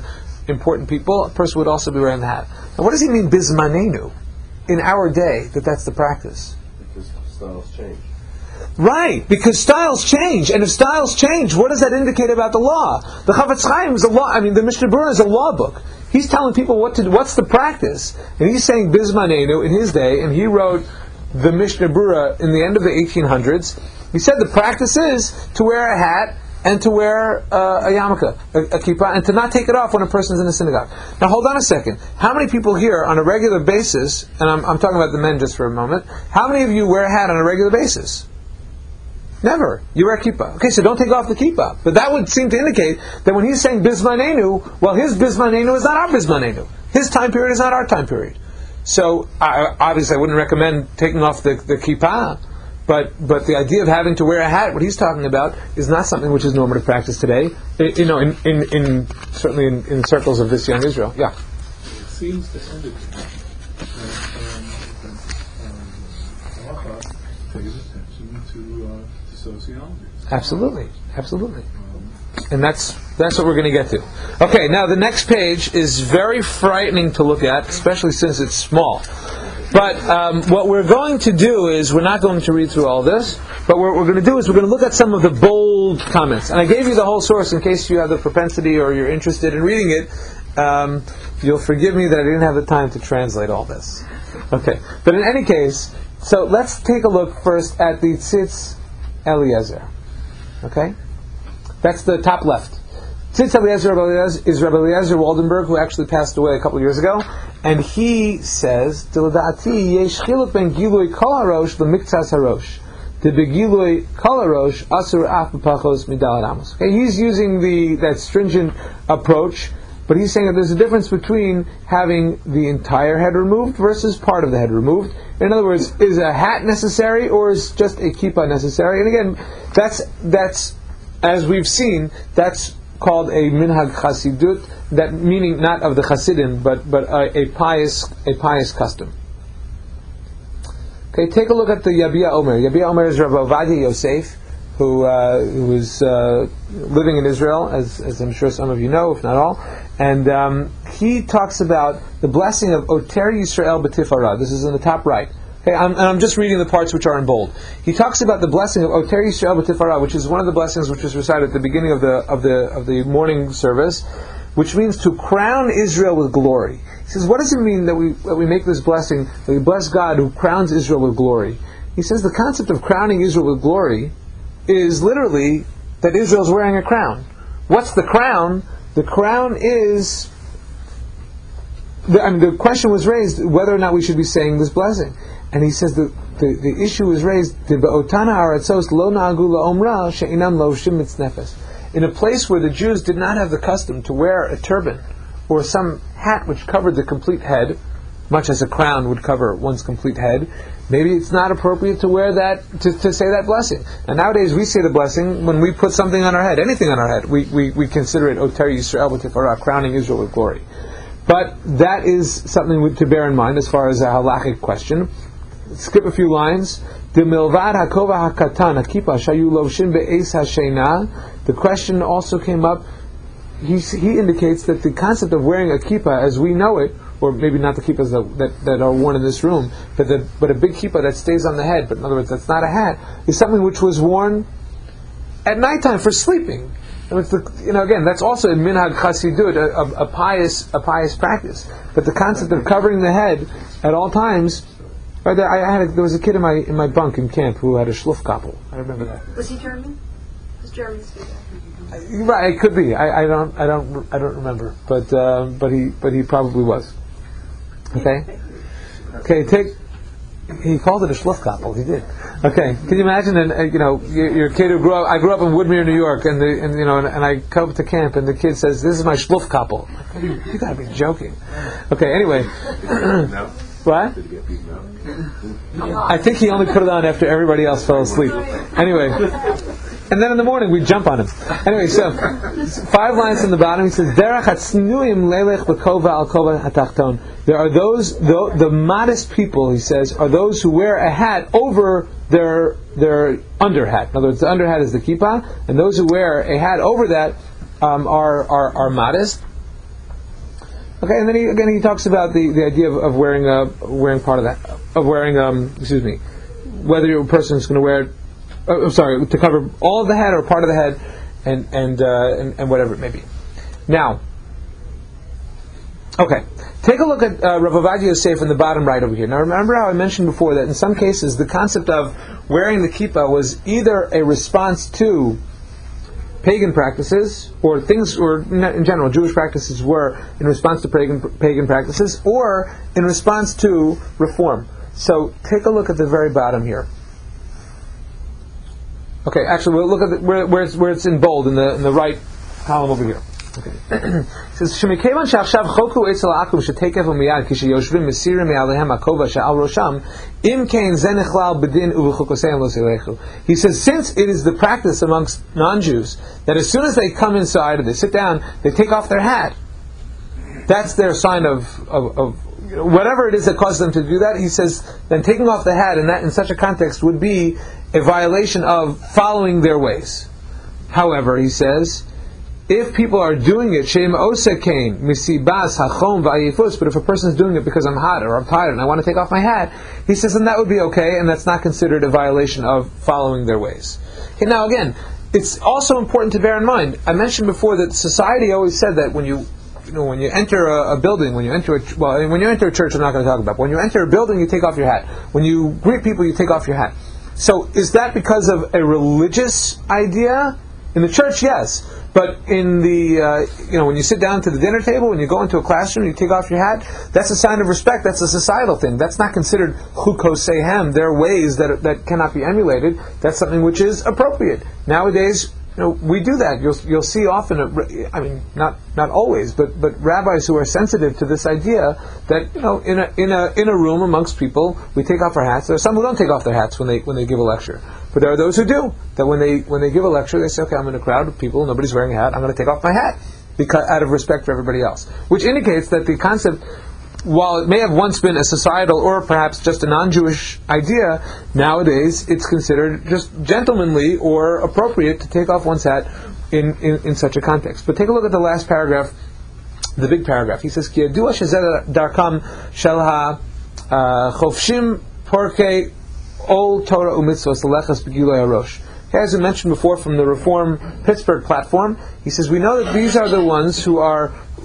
important people, a person would also be wearing the hat. Now, what does he mean, bizmanenu? In our day, that's the practice. Because styles change. Right, because styles change, and if styles change, what does that indicate about the law? The Chavetz Chaim is a law. I mean, the Mishnah Berurah is a law book. He's telling people what to do. What's the practice? And he's saying bizmanenu in his day, and he wrote the Mishnah Berurah in the end of the 1800s. He said the practice is to wear a hat and to wear a yarmulke, a kippah, and to not take it off when a person's in a synagogue. Now hold on a second. How many people here on a regular basis, and I'm talking about the men just for a moment, how many of you wear a hat on a regular basis? Never. You wear a kippah. Okay, so don't take off the kippah. But that would seem to indicate that when he's saying bizmanenu, well, his bizmanenu is not our bizmanenu. His time period is not our time period. So, obviously I wouldn't recommend taking off the kippah, but the idea of having to wear a hat, what he's talking about, is not something which is normative practice today, in certainly in circles of this young Israel. Yeah. It seems to indicate that halacha pays attention to sociology. Absolutely. And that's what we're going to get to. Okay, now the next page is very frightening to look at, especially since it's small. But what we're going to do is, we're not going to read through all this, but what we're going to do is we're going to look at some of the bold comments. And I gave you the whole source in case you have the propensity or you're interested in reading it. You'll forgive me that I didn't have the time to translate all this. Okay, but in any case, so let's take a look first at the Tzitz Eliezer. Okay? That's the top left. Tzitz Eliezer is Rabbi Eliezer Waldenberg, who actually passed away a couple of years ago, and he says, "D'leda'ati yesh chiluk ben gilui kol harosh lemiktzas harosh. D'begilui kol harosh asur af b'pachos midal amos." Okay, he's using that stringent approach, but he's saying that there's a difference between having the entire head removed versus part of the head removed. In other words, is a hat necessary or is just a kippah necessary? And again, that's as we've seen, that's called a minhag chasidut, that meaning not of the chasidim, but a pious custom. Okay, take a look at the Yabia Omer. Yabia Omer is Rabbi Ovadia Yosef, who was living in Israel, as I'm sure some of you know, if not all. And he talks about the blessing of Oter Yisrael B'Tifara. This is in the top right. Okay, I'm just reading the parts which are in bold. He talks about the blessing of Oter Yisrael B'Tifara, which is one of the blessings which was recited at the beginning of the morning service, which means to crown Israel with glory. He says, what does it mean that we make this blessing, that we bless God who crowns Israel with glory? He says the concept of crowning Israel with glory is literally that Israel's wearing a crown. What's the crown? The crown is... the question was raised whether or not we should be saying this blessing. And he says the issue was raised, in a place where the Jews did not have the custom to wear a turban or some hat which covered the complete head, much as a crown would cover one's complete head, maybe it's not appropriate to wear that, to say that blessing. And nowadays we say the blessing when we put something on our head, anything on our head. We consider it Oter Yisrael B'Tifara, crowning Israel with glory. But that is something to bear in mind as far as a halachic question. Skip a few lines. The milvad hakova hakatan hakipa shayu lovshin be'es hashena. The question also came up. He indicates that the concept of wearing a kippah as we know it, or maybe not the kippahs that are worn in this room, but a big kippah that stays on the head, but in other words, that's not a hat, is something which was worn at nighttime for sleeping. And it's again, that's also a minhag chasidut, a pious practice. But the concept of covering the head at all times. Right, there was a kid in my bunk in camp who had a shluffkappel. I remember that. Was he German? Was German speaker? Right, it could be. I don't remember, but he probably was. Okay. He called it a shluffkappel. He did. Okay. Can you imagine? Your kid who grew up. I grew up in Woodmere, New York, and I come to camp, and the kid says, "This is my shluffkappel." You gotta be joking. Okay. Anyway. No. What? Did he get beaten up? I think he only put it on after everybody else fell asleep. Anyway. And then in the morning we'd jump on him. Anyway, so 5 lines from the bottom. He says, "Derech hatznuim lelech l'kova al kova hatachton." There are those, the modest people, he says, are those who wear a hat over their under hat. In other words, the under hat is the kippah, and those who wear a hat over that are modest. Okay, and then he talks about the idea of wearing part of that, of wearing whether a person is going to wear, to cover all of the head or part of the head, and whatever it may be. Now, okay, take a look at Rav Ovadia Yosef in the bottom right over here. Now, remember how I mentioned before that in some cases the concept of wearing the kippah was either a response to pagan practices, or things, or in general, Jewish practices were in response to pagan practices, or in response to reform. So take a look at the very bottom here. Okay, actually, we'll look at where it's in bold in the right column over here. Okay. It says, "Shemikevan she'achshav choku etzel ha'akum shetekev u'miyad kisheyoshvim mesirim me'alehem ha'kova she'al rosham im kein ze nechlal b'din u'v'chukoseim lo seilechu." He says, since it is the practice amongst non-Jews that as soon as they come inside or they sit down, they take off their hat. That's their sign of whatever it is that causes them to do that. He says, then taking off the hat in such a context would be a violation of following their ways. However, he says, if people are doing it, Shem Osekain, Misibas, Hachom, Vayifus, but if a person is doing it because I'm hot or I'm tired and I want to take off my hat, he says, then that would be okay, and that's not considered a violation of following their ways. Okay, now again, it's also important to bear in mind, I mentioned before that society always said that when you enter a building, when you enter a church, I'm not going to talk about, but when you enter a building, you take off your hat. When you greet people, you take off your hat. So is that because of a religious idea? In the church, yes. But in the, when you sit down to the dinner table, when you go into a classroom, you take off your hat, that's a sign of respect, that's a societal thing. That's not considered chukoseihem, their ways that cannot be emulated. That's something which is appropriate. Nowadays, we do that. You'll see often, not always, but rabbis who are sensitive to this idea that in a room amongst people we take off our hats. There are some who don't take off their hats when they give a lecture, but there are those who do. That when they give a lecture, they say, okay, I'm in a crowd of people, nobody's wearing a hat, I'm going to take off my hat because out of respect for everybody else, which indicates that the concept, while it may have once been a societal or perhaps just a non-Jewish idea, nowadays it's considered just gentlemanly or appropriate to take off one's hat in such a context. But take a look at the last paragraph, the big paragraph. He says, "Ki yadua shezeh darkam shel ha'chofshim porkei ol Torah u'mitzvos lelechas b'gilui harosh." As I mentioned before from the Reform Pittsburgh platform, he says, we know that these are the ones who are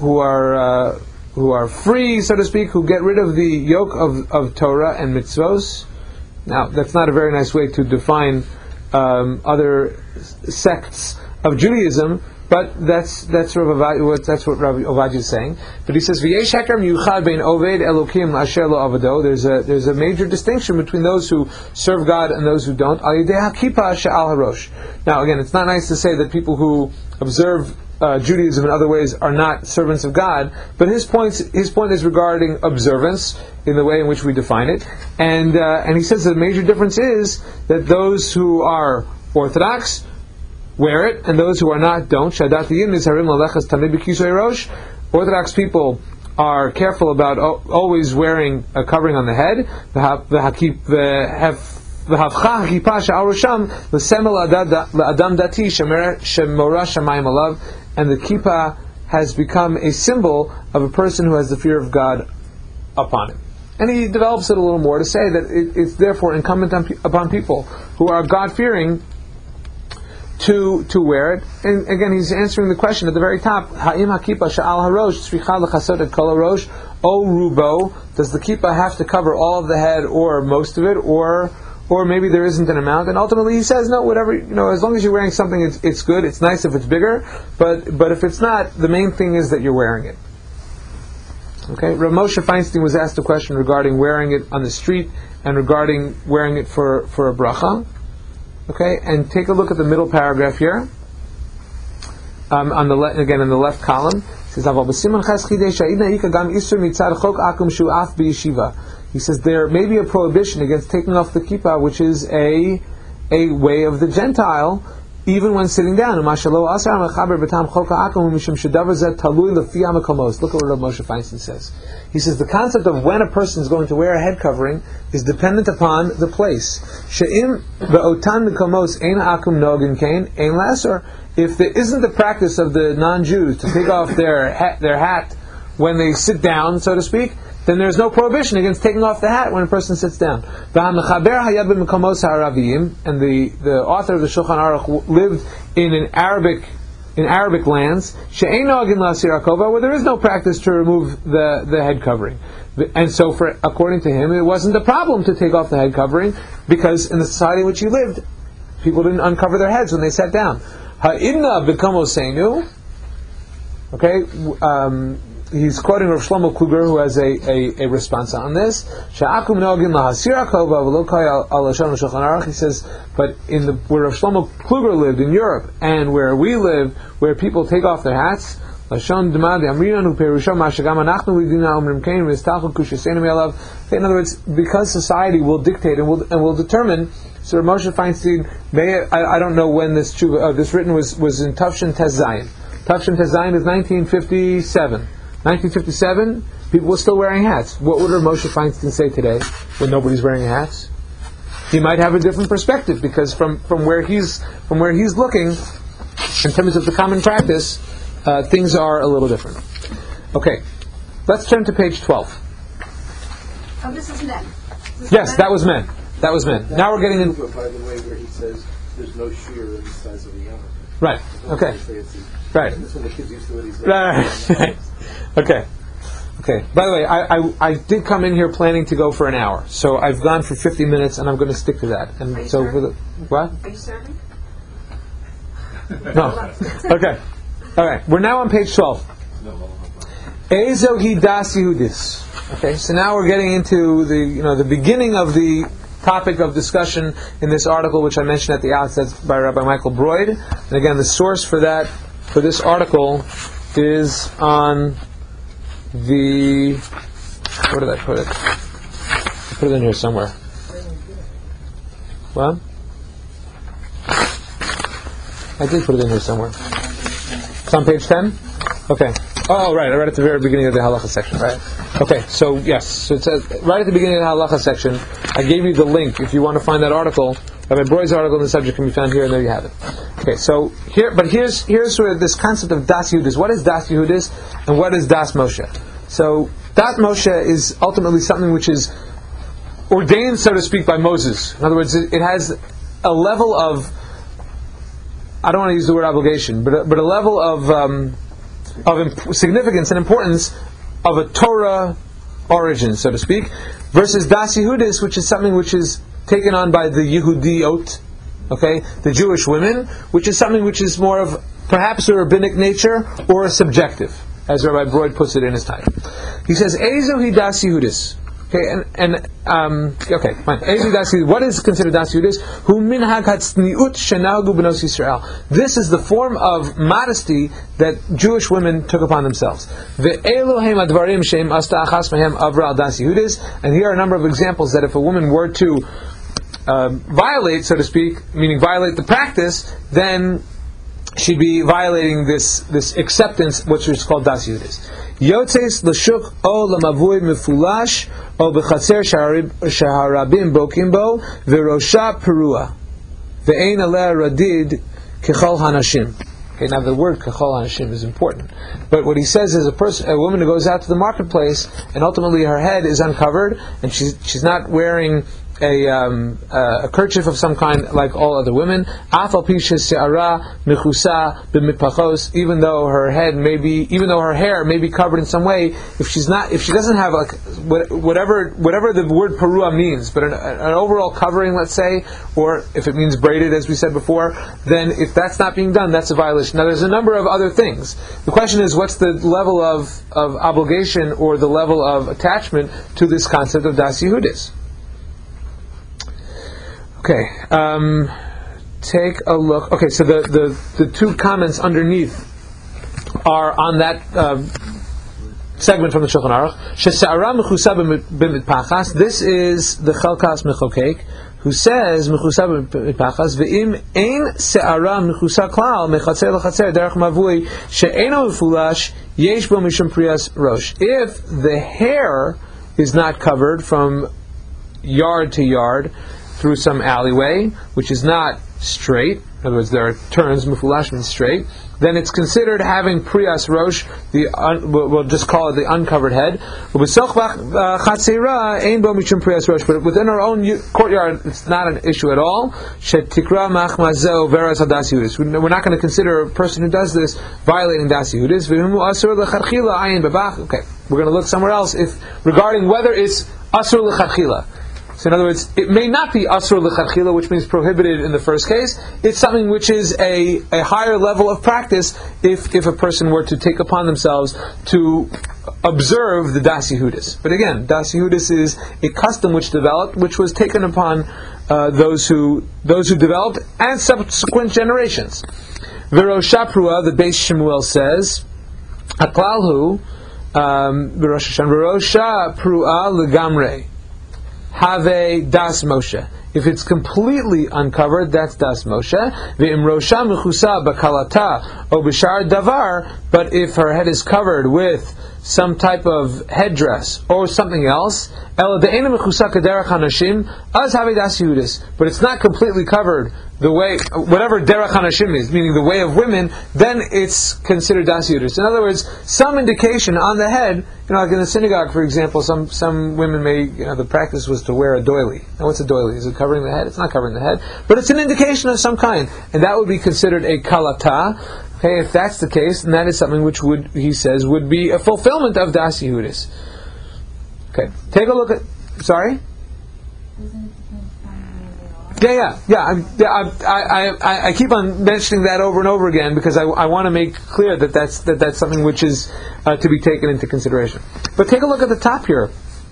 free, so to speak, who get rid of the yoke of Torah and mitzvos. Now, that's not a very nice way to define other sects of Judaism, but that's what Rabbi Ovadia is saying. But he says, "V'yesh heker miyuchad bein oved elokim asher lo avado." There's a major distinction between those who serve God and those who don't. Al yidei hakippah she'al harosh. Now, again, it's not nice to say that people who observe Judaism in other ways are not servants of God, but his point is regarding observance in the way in which we define it, and he says the major difference is that those who are Orthodox wear it, and those who are not don't. Orthodox people are careful about always wearing a covering on the head. And the kippah has become a symbol of a person who has the fear of God upon him. And he develops it a little more to say that it's therefore incumbent upon people who are God-fearing to wear it. And again, he's answering the question at the very top, Ha'im ha'kippah sha'al harosh tzricha l'chasot et kol harosh o rubo. Does the kippah have to cover all of the head or most of it, or maybe there isn't an amount? And ultimately he says, no, whatever, as long as you're wearing something, it's good, it's nice if it's bigger, but if it's not, the main thing is that you're wearing it. Okay, Rav Moshe Feinstein was asked a question regarding wearing it on the street and regarding wearing it for a bracha. Okay, and take a look at the middle paragraph here. On the again in the left column, it says, he says there may be a prohibition against taking off the kippah, which is a way of the Gentile, even when sitting down. Look at what Rav Moshe Feinstein says. He says the concept of when a person is going to wear a head covering is dependent upon the place. If there isn't the practice of the non-Jews to take off their hat when they sit down, so to speak, then there's no prohibition against taking off the hat when a person sits down. And the author of the Shulchan Aruch lived in Arabic lands, where there is no practice to remove the head covering. And so, according to him, it wasn't a problem to take off the head covering, because in the society in which he lived, people didn't uncover their heads when they sat down. Ha'inna b'kamosenu. Okay, he's quoting Rav Shlomo Kluger, who has a response on this. He says, but where Rav Shlomo Kluger lived in Europe, and where we live, where people take off their hats, in other words, because society will dictate and will determine. So Moshe Feinstein, I don't know when this written was in Tafshin Tez Zayin. Tafshin Tez Zayin is 1957. 1957, people were still wearing hats. What would Moshe Feinstein say today when nobody's wearing hats? He might have a different perspective, because from where he's looking, in terms of the common practice, things are a little different. Okay, let's turn to page 12. Oh, this is men. Yes, that was men. That was men. Now we're getting in. By the way, where he says there's no shear in the size of the yarmulke. Right. Okay. Right. That's when the kids used to what he's Right. Okay. By the way, I did come in here planning to go for an hour, so I've gone for 50 minutes, and I'm going to stick to that. And Are you so, serving? what? Are you serving? No. Okay. All right. We're now on page 12. Ezo hi das Yehudis. Okay. So now we're getting into the beginning of the topic of discussion in this article, which I mentioned at the outset by Rabbi Michael Broid. And again, the source for this article is on the. Where did I put it? I put it in here somewhere. Well, I did put it in here somewhere. It's on page 10? Okay. Oh, right at the very beginning of the halacha section, right? Okay, so yes, so it says right at the beginning of the halacha section, I gave you the link. If you want to find that article, Rabbi Broid's article on the subject can be found here, and there you have it. Okay, so here's sort of this concept of Das Yehudis. What is Das Yehudis, and what is Das Moshe? So Das Moshe is ultimately something which is ordained, so to speak, by Moses. In other words, it has a level of, I don't want to use the word obligation, but a level of significance and importance of a Torah origin, so to speak, versus Das Yehudis, which is something which is taken on by the Yehudiot, okay, the Jewish women, which is something which is more of perhaps a rabbinic nature or a subjective, as Rabbi Broid puts it in his title. He says, Ezo hi Das Yehudis. Okay, okay, fine. What is considered Das Yehudis? Hu minhag hatzniut shenagu b'nos Yisrael. This is the form of modesty that Jewish women took upon themselves. Ve'elu heim advarim sheim asta achas mehem avra al Das Yehudis. And here are a number of examples that if a woman were to violate, so to speak, meaning violate the practice, then she'd be violating this acceptance, which is called Das Yehudis. Yotzes l'shuk o lamavui mefulash o b'chatzer shaharabim bokim bo v'rosha perua ve'ein aleh radid kechol hanashim. Okay, now the word kechol hanashim is important, but what he says is a woman who goes out to the marketplace and ultimately her head is uncovered and she's not wearing a kerchief of some kind like all other women. Even though her hair may be covered in some way, if she doesn't have whatever the word parua means, but an overall covering, let's say, or if it means braided, as we said before, then if that's not being done, that's a violation. Now, there's a number of other things. The question is, what's the level of obligation or the level of attachment to this concept of Das Yehudis? Okay, take a look. Okay, so the two comments underneath are on that segment from the Shulchan Aruch. Shesa'ara mechusa b'mitpachas. This is the Chelkas Mechokek, who says mechusa b'mitpachas ve'im ein se'ara mechusa klal mechatzer l'chatzer derech mavui she'eno mefulash yesh bo mishum priyas rosh. If the hair is not covered from yard to yard through some alleyway, which is not straight, in other words, there are turns, mufulash means straight, then it's considered having Priyas Rosh, we'll just call it the uncovered head. But within our own courtyard, it's not an issue at all. We're not going to consider a person who does this violating Das Yehudis. Okay, we're going to look somewhere else regarding whether it's Asur L'Chadchila. So in other words, it may not be Asur L'Chadchila, which means prohibited in the first case. It's something which is a higher level of practice if a person were to take upon themselves to observe the Das Yehudis. But again, Das Yehudis is a custom which developed, which was taken upon those who developed and subsequent generations. V'Rosh Prua, the Beis Shemuel says, Aklalhu, V'Rosh Prua Legamre. Have Das Moshe. If it's completely uncovered, that's Das Moshe. Ve'im rosha mechusa b'kalata o b'shar davar. But if her head is covered with some type of headdress or something else, ela de'ena mechusa kederach hanashim, az have Das Yehudis. But it's not completely covered the way, whatever derech hanashim is, meaning the way of women, then it's considered Das Yehudis. In other words, some indication on the head, like in the synagogue, for example, some women may, the practice was to wear a doily. Now what's a doily? Is it covering the head? It's not covering the head, but it's an indication of some kind, and that would be considered a kalata. Okay, if that's the case, then that is something which would be a fulfillment of Das Yehudis. Okay, take a look at, sorry? Yeah. I keep on mentioning that over and over again because I want to make clear that that's something which is to be taken into consideration. But take a look at the top here.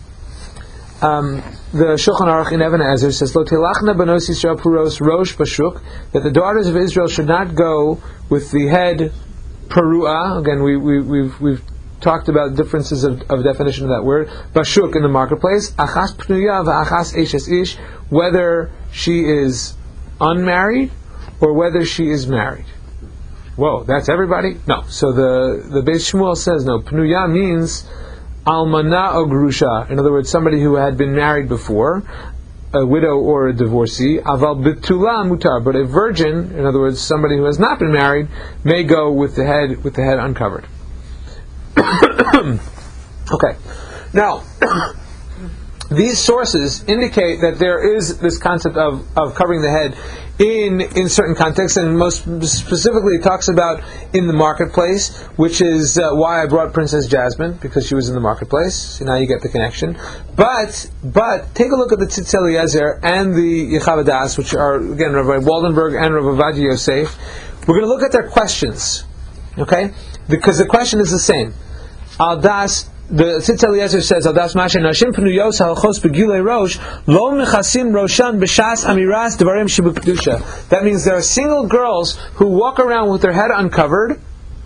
The Shulchan Aruch in Even HaEzer says, "Lo tilachna banos Yisrael puros rosh bashuk," that the daughters of Israel should not go with the head perua. Again, we've talked about differences of definition of that word. Bashuk in the marketplace. Achas pnuya v'achas eshes ish, whether she is unmarried or whether she is married. Whoa, that's everybody? No. So the Beis Shmuel says no. Pnuya means almana o grusha. In other words, somebody who had been married before, a widow or a divorcee. Aval bitula mutar, but a virgin, in other words, somebody who has not been married, may go with the head uncovered. Okay. Now, these sources indicate that there is this concept of covering the head in certain contexts, and most specifically it talks about in the marketplace, which is why I brought Princess Jasmine, because she was in the marketplace. So now you get the connection. But take a look at the Tzitz Eliezer and the Yechav Das, which are again Rabbi Waldenberg and Rabbi Ovadia Yosef. We're going to look at their questions, okay? Because the question is the same. Al Das. The Tzitz Eliezer says, "Adas Mashe Nashim Pnuyos Halchos Begilei Rosh Lo Mechasim Roshan B'Shas Amiras Devarim Shebukdusha." That means there are single girls who walk around with their head uncovered,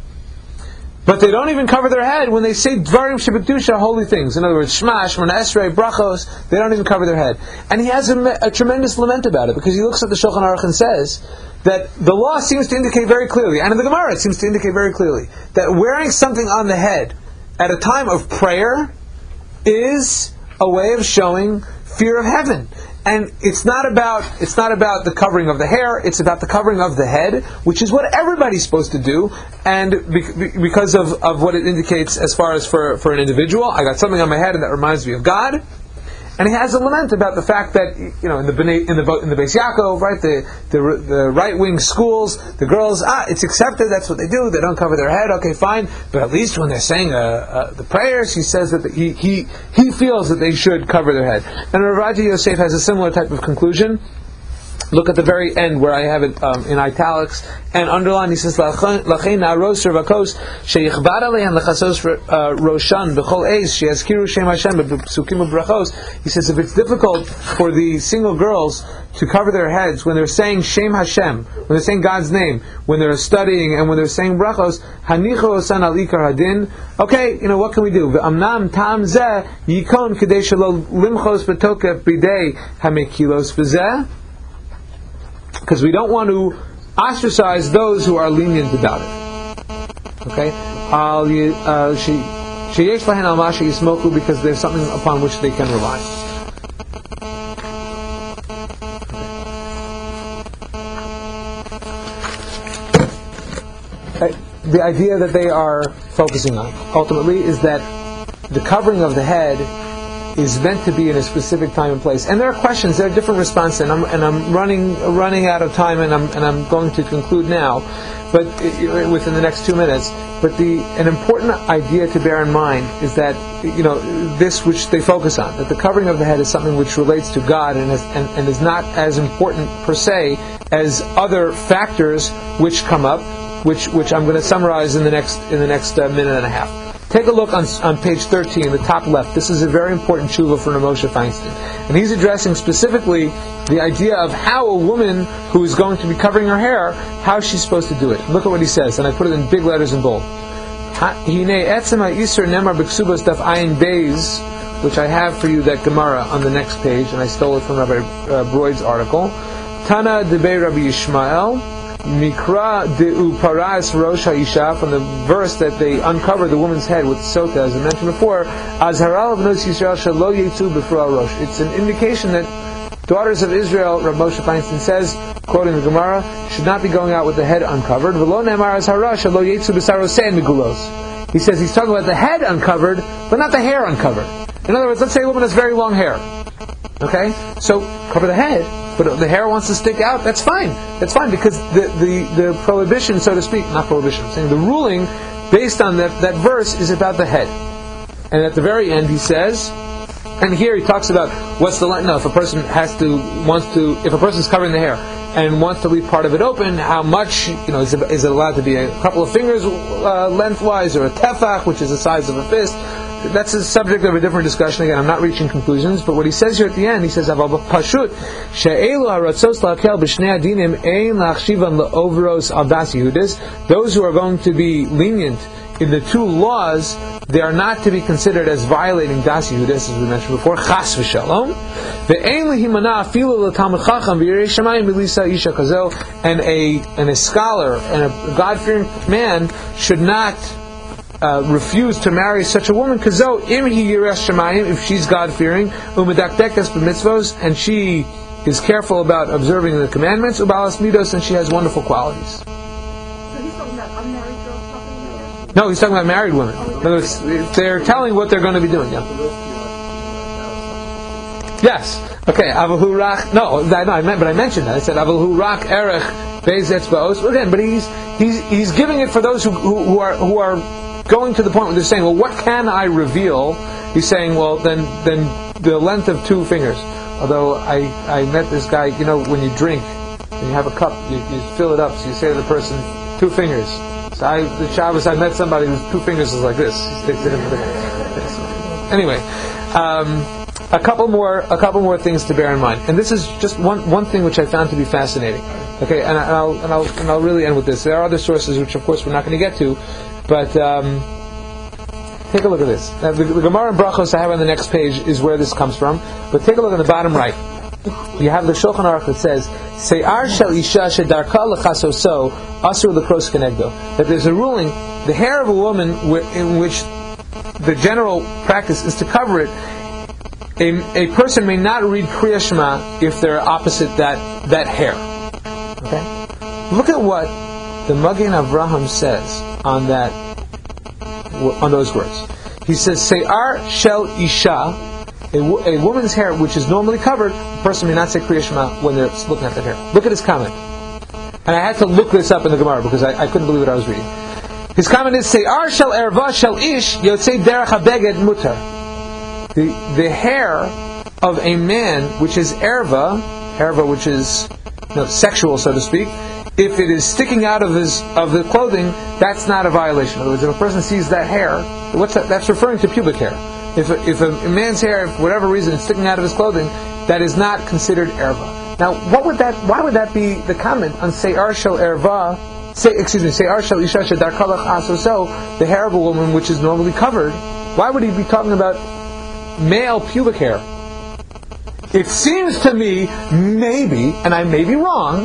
but they don't even cover their head when they say Dvarim Shebukdusha, holy things. In other words, Shema, Shemona Esrei, Brachos, they don't even cover their head. And he has a tremendous lament about it, because he looks at the Shulchan Aruch and says that the law seems to indicate very clearly, and in the Gemara it seems to indicate very clearly, that wearing something on the head at a time of prayer is a way of showing fear of heaven. And it's not about the covering of the hair, it's about the covering of the head, which is what everybody's supposed to do, and because of what it indicates as far as for an individual. I got something on my head and that reminds me of God. And he has a lament about the fact that, in the Beis Yaakov, right, the right wing schools, the girls, it's accepted, that's what they do, they don't cover their head, okay, fine, but at least when they're saying the prayers, he says that he feels that they should cover their head. And Rav Ovadia Yosef has a similar type of conclusion. Look at the very end where I have it in italics and underlined. He says, "Lachein na'aros ravakos sheyichvad aleihan lechasos roshan b'chol eis sheyaskiru shem Hashem b'psukim u'brachos." He says, if it's difficult for the single girls to cover their heads when they're saying Shem Hashem, when they're saying God's name, when they're studying and when they're saying brachos, hanicho osan al ikar hadin. Okay, what can we do? V'amnam tam zeh yikon kedei shelo limchos b'tokef b'dei hamekilos b'zeh. Because we don't want to ostracize those who are lenient about it. Okay? Because there's something upon which they can rely. Okay. the idea that they are focusing on, ultimately, is that the covering of the head is meant to be in a specific time and place. And there are questions, there are different responses, and I'm running out of time, and I'm going to conclude now, but within the next 2 minutes. But an important idea to bear in mind is that this which they focus on, that the covering of the head is something which relates to God and is not as important per se as other factors which come up, which I'm going to summarize in the next minute and a half. Take a look on page 13, the top left. This is a very important tshuva for Moshe Feinstein. And he's addressing specifically the idea of how a woman who is going to be covering her hair, how she's supposed to do it. Look at what he says, and I put it in big letters in bold. Which I have for you, that Gemara on the next page, and I stole it from Rabbi Broid's article. Tana debei Rabbi Yishmael, Mikra de'u paras rosh ha'isha, from the verse that they uncovered the woman's head with sota, as I mentioned before, Azhara l'bnos Yisrael shelo yetzu b'fra rosh. It's an indication that daughters of Israel, Rav Moshe Feinstein says, quoting the Gemara, should not be going out with the head uncovered. V'lo ne'amar azhara shelo yetzu b'sarosei migulos. He says he's talking about the head uncovered, but not the hair uncovered. In other words, let's say a woman has very long hair. Okay? So, cover the head, but if the hair wants to stick out, that's fine. That's fine, because the prohibition, so to speak, not prohibition, I'm saying the ruling based on that verse is about the head. And at the very end he says, and here he talks about what's the length. No, if a person if a person's covering the hair and wants to leave part of it open, how much, is it allowed to be a couple of fingers lengthwise, or a tefach, which is the size of a fist? That's a subject of a different discussion. Again, I'm not reaching conclusions, but what he says here at the end, he says, "Aval pashut she'elu haratzos lakel b'shnei adinim ein lachshivan le'ovros al das Yehudis." Those who are going to be lenient in the two laws, they are not to be considered as violating das Yehudis, as we mentioned before, chas v'shalom. Ve'ein lehimana afilu l'talmid chacham v'yirei shamayim b'lisa isha kazo. And a scholar and a God-fearing man should not refuse to marry such a woman, kazo im hi yiras shamayim, if she's God-fearing, umedakdekas b'mitzvos, and she is careful about observing the commandments, ubalas midos, and she has wonderful qualities. So he's talking about unmarried girls talking about? No, he's talking about married women. In other words, they're telling what they're going to be doing. Yeah. Yes. Okay. Avahu rak. No, I mentioned that. I said avahu rak erech bezetz ba'os. Again, but he's giving it for those who are going to the point where they're saying, well, what can I reveal? He's saying, well, then the length of 2 fingers. Although I met this guy, when you drink, when you have a cup, you fill it up, so you say to the person, 2 fingers. So the Shabbos, I met somebody whose 2 fingers is like this. He sticks it into the... Anyway, a couple more things to bear in mind, and this is just one thing which I found to be fascinating. Okay, and I'll really end with this. There are other sources which, of course, we're not going to get to, but take a look at this. Now, the Gemara in Brachos I have on the next page is where this comes from, but take a look at the bottom right. You have the Shulchan Aruch that says, "Se'ar shel isha shedarka lechasoso asur lekros kenegdo." That there's a ruling, the hair of a woman in which the general practice is to cover it. A person may not read Kriya Shema if they're opposite that hair. Okay? Look at what the Magen Avraham says on those words. He says, "Se'ar shel isha," a woman's hair which is normally covered, a person may not say Kriya Shema when they're looking at that hair. Look at his comment. And I had to look this up in the Gemara because I couldn't believe what I was reading. His comment is, "Se'ar shel erva shel ish yotzei derech habeged mutar." The hair of a man which is erva which is sexual, so to speak, if it is sticking out of the clothing, that's not a violation. In other words, if a person sees that hair, that's referring to pubic hair. If a man's hair, for whatever reason, is sticking out of his clothing, that is not considered erva. Now, why would that be the comment on Se'ar shel erva? Se'ar shel isha shedarkalach asoso, the hair of a woman which is normally covered? Why would he be talking about male pubic hair? It seems to me, maybe, and I may be wrong,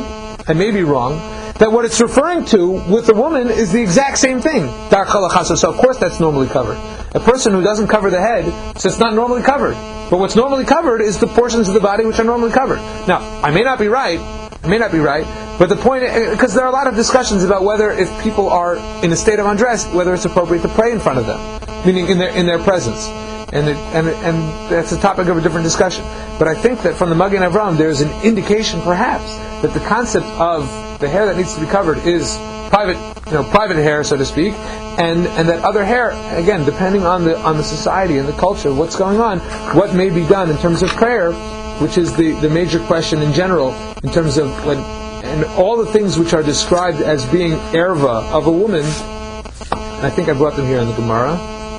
that what it's referring to with the woman is the exact same thing. So of course that's normally covered. A person who doesn't cover the head, so it's not normally covered. But what's normally covered is the portions of the body which are normally covered. Now, I may not be right, It may not be right, but the point, because there are a lot of discussions about whether, if people are in a state of undress, whether it's appropriate to pray in front of them, meaning in their presence, and that's a topic of a different discussion. But I think that from the Magen Avraham, there's an indication, perhaps, that the concept of the hair that needs to be covered is private hair, so to speak, and that other hair, again, depending on the society and the culture, what's going on, what may be done in terms of prayer, which is the major question in general, in terms of and all the things which are described as being erva of a woman. I think I brought them here in the Gemara.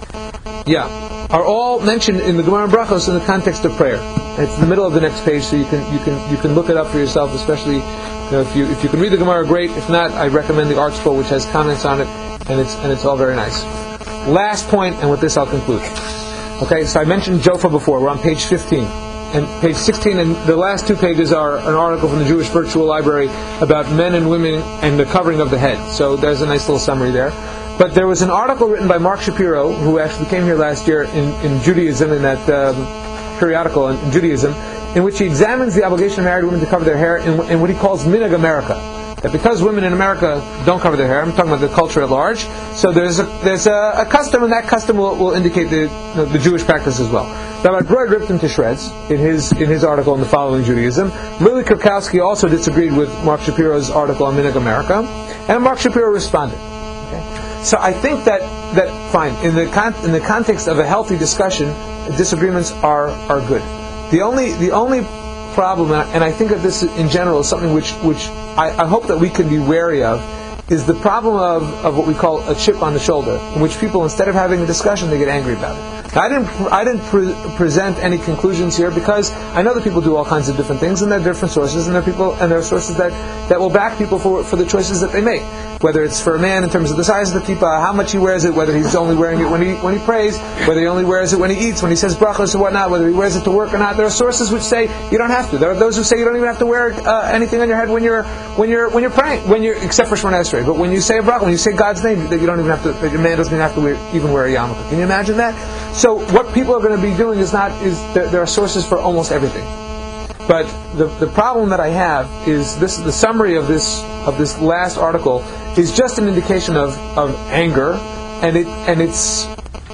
Are all mentioned in the Gemara Brachos in the context of prayer. It's in the middle of the next page, so you can look it up for yourself, especially if you can read the Gemara, great. If not, I recommend the Art Scroll, which has comments on it, and it's all very nice. Last point, and with this I'll conclude. Okay, so I mentioned Jofa before. We're on page 15. And page 16, and the last two pages are an article from the Jewish Virtual Library about men and women and the covering of the head. So there's a nice little summary there. But there was an article written by Mark Shapiro, who actually came here last year in Judaism, in that periodical in Judaism, in which he examines the obligation of married women to cover their hair in what he calls Minhag America. That because women in America don't cover their hair, I'm talking about the culture at large, so there's a custom, and that custom will indicate the Jewish practice as well. Rabbi Breuer ripped him to shreds in his article on the following Judaism. Lily Kurkowski also disagreed with Mark Shapiro's article on Minhag America, and Mark Shapiro responded. Okay? So I think that fine, in the context of a healthy discussion, disagreements are good. The only problem, and I think that this in general is something which I hope that we can be wary of, is the problem of what we call a chip on the shoulder, in which people, instead of having a discussion, they get angry about it. Now, I didn't present any conclusions here, because I know that people do all kinds of different things, and there are different sources, and there are sources that will back people for the choices that they make. Whether it's for a man in terms of the size of the kippah, how much he wears it, whether he's only wearing it when he prays, whether he only wears it when he eats, when he says brachos or whatnot, whether he wears it to work or not. There are sources which say you don't have to. There are those who say you don't even have to wear anything on your head when you're praying, except for Shemona Esrei. But when you say a bracha, when you say God's name, that you don't even have to. That your man doesn't even have to even wear a yarmulke. Can you imagine that? So what people are going to be doing is there are sources for almost everything. But the problem that I have is this: the summary of this last article is just an indication of anger, and it's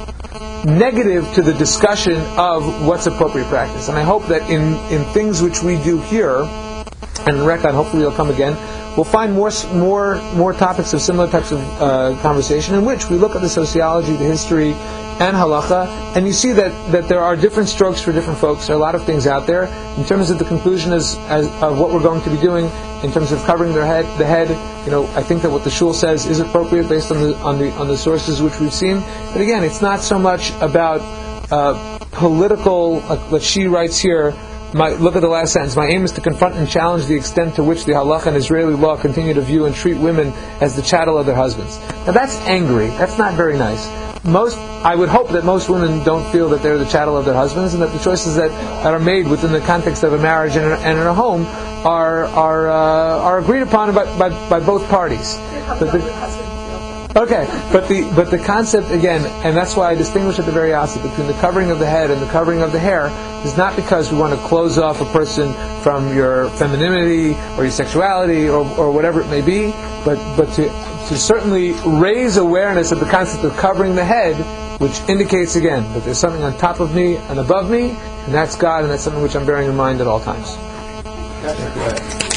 negative to the discussion of what's appropriate practice. And I hope that in things which we do here, and Rekha, hopefully you'll come again, we'll find more topics of similar types of conversation, in which we look at the sociology, the history, and halacha, and you see that there are different strokes for different folks. There are a lot of things out there. In terms of the conclusion of what we're going to be doing, in terms of covering the head, I think that what the shul says is appropriate based on the sources which we've seen. But again, it's not so much about political, like she writes here. Look at the last sentence. My aim is to confront and challenge the extent to which the halacha and Israeli law continue to view and treat women as the chattel of their husbands. Now that's angry. That's not very nice. I would hope that most women don't feel that they're the chattel of their husbands, and that the choices that are made within the context of a marriage and in a home are agreed upon by both parties. Okay, but the concept again, and that's why I distinguish at the very outset between the covering of the head and the covering of the hair, is not because we want to close off a person from your femininity or your sexuality or whatever it may be, but to certainly raise awareness of the concept of covering the head, which indicates again that there's something on top of me and above me, and that's God, and that's something which I'm bearing in mind at all times.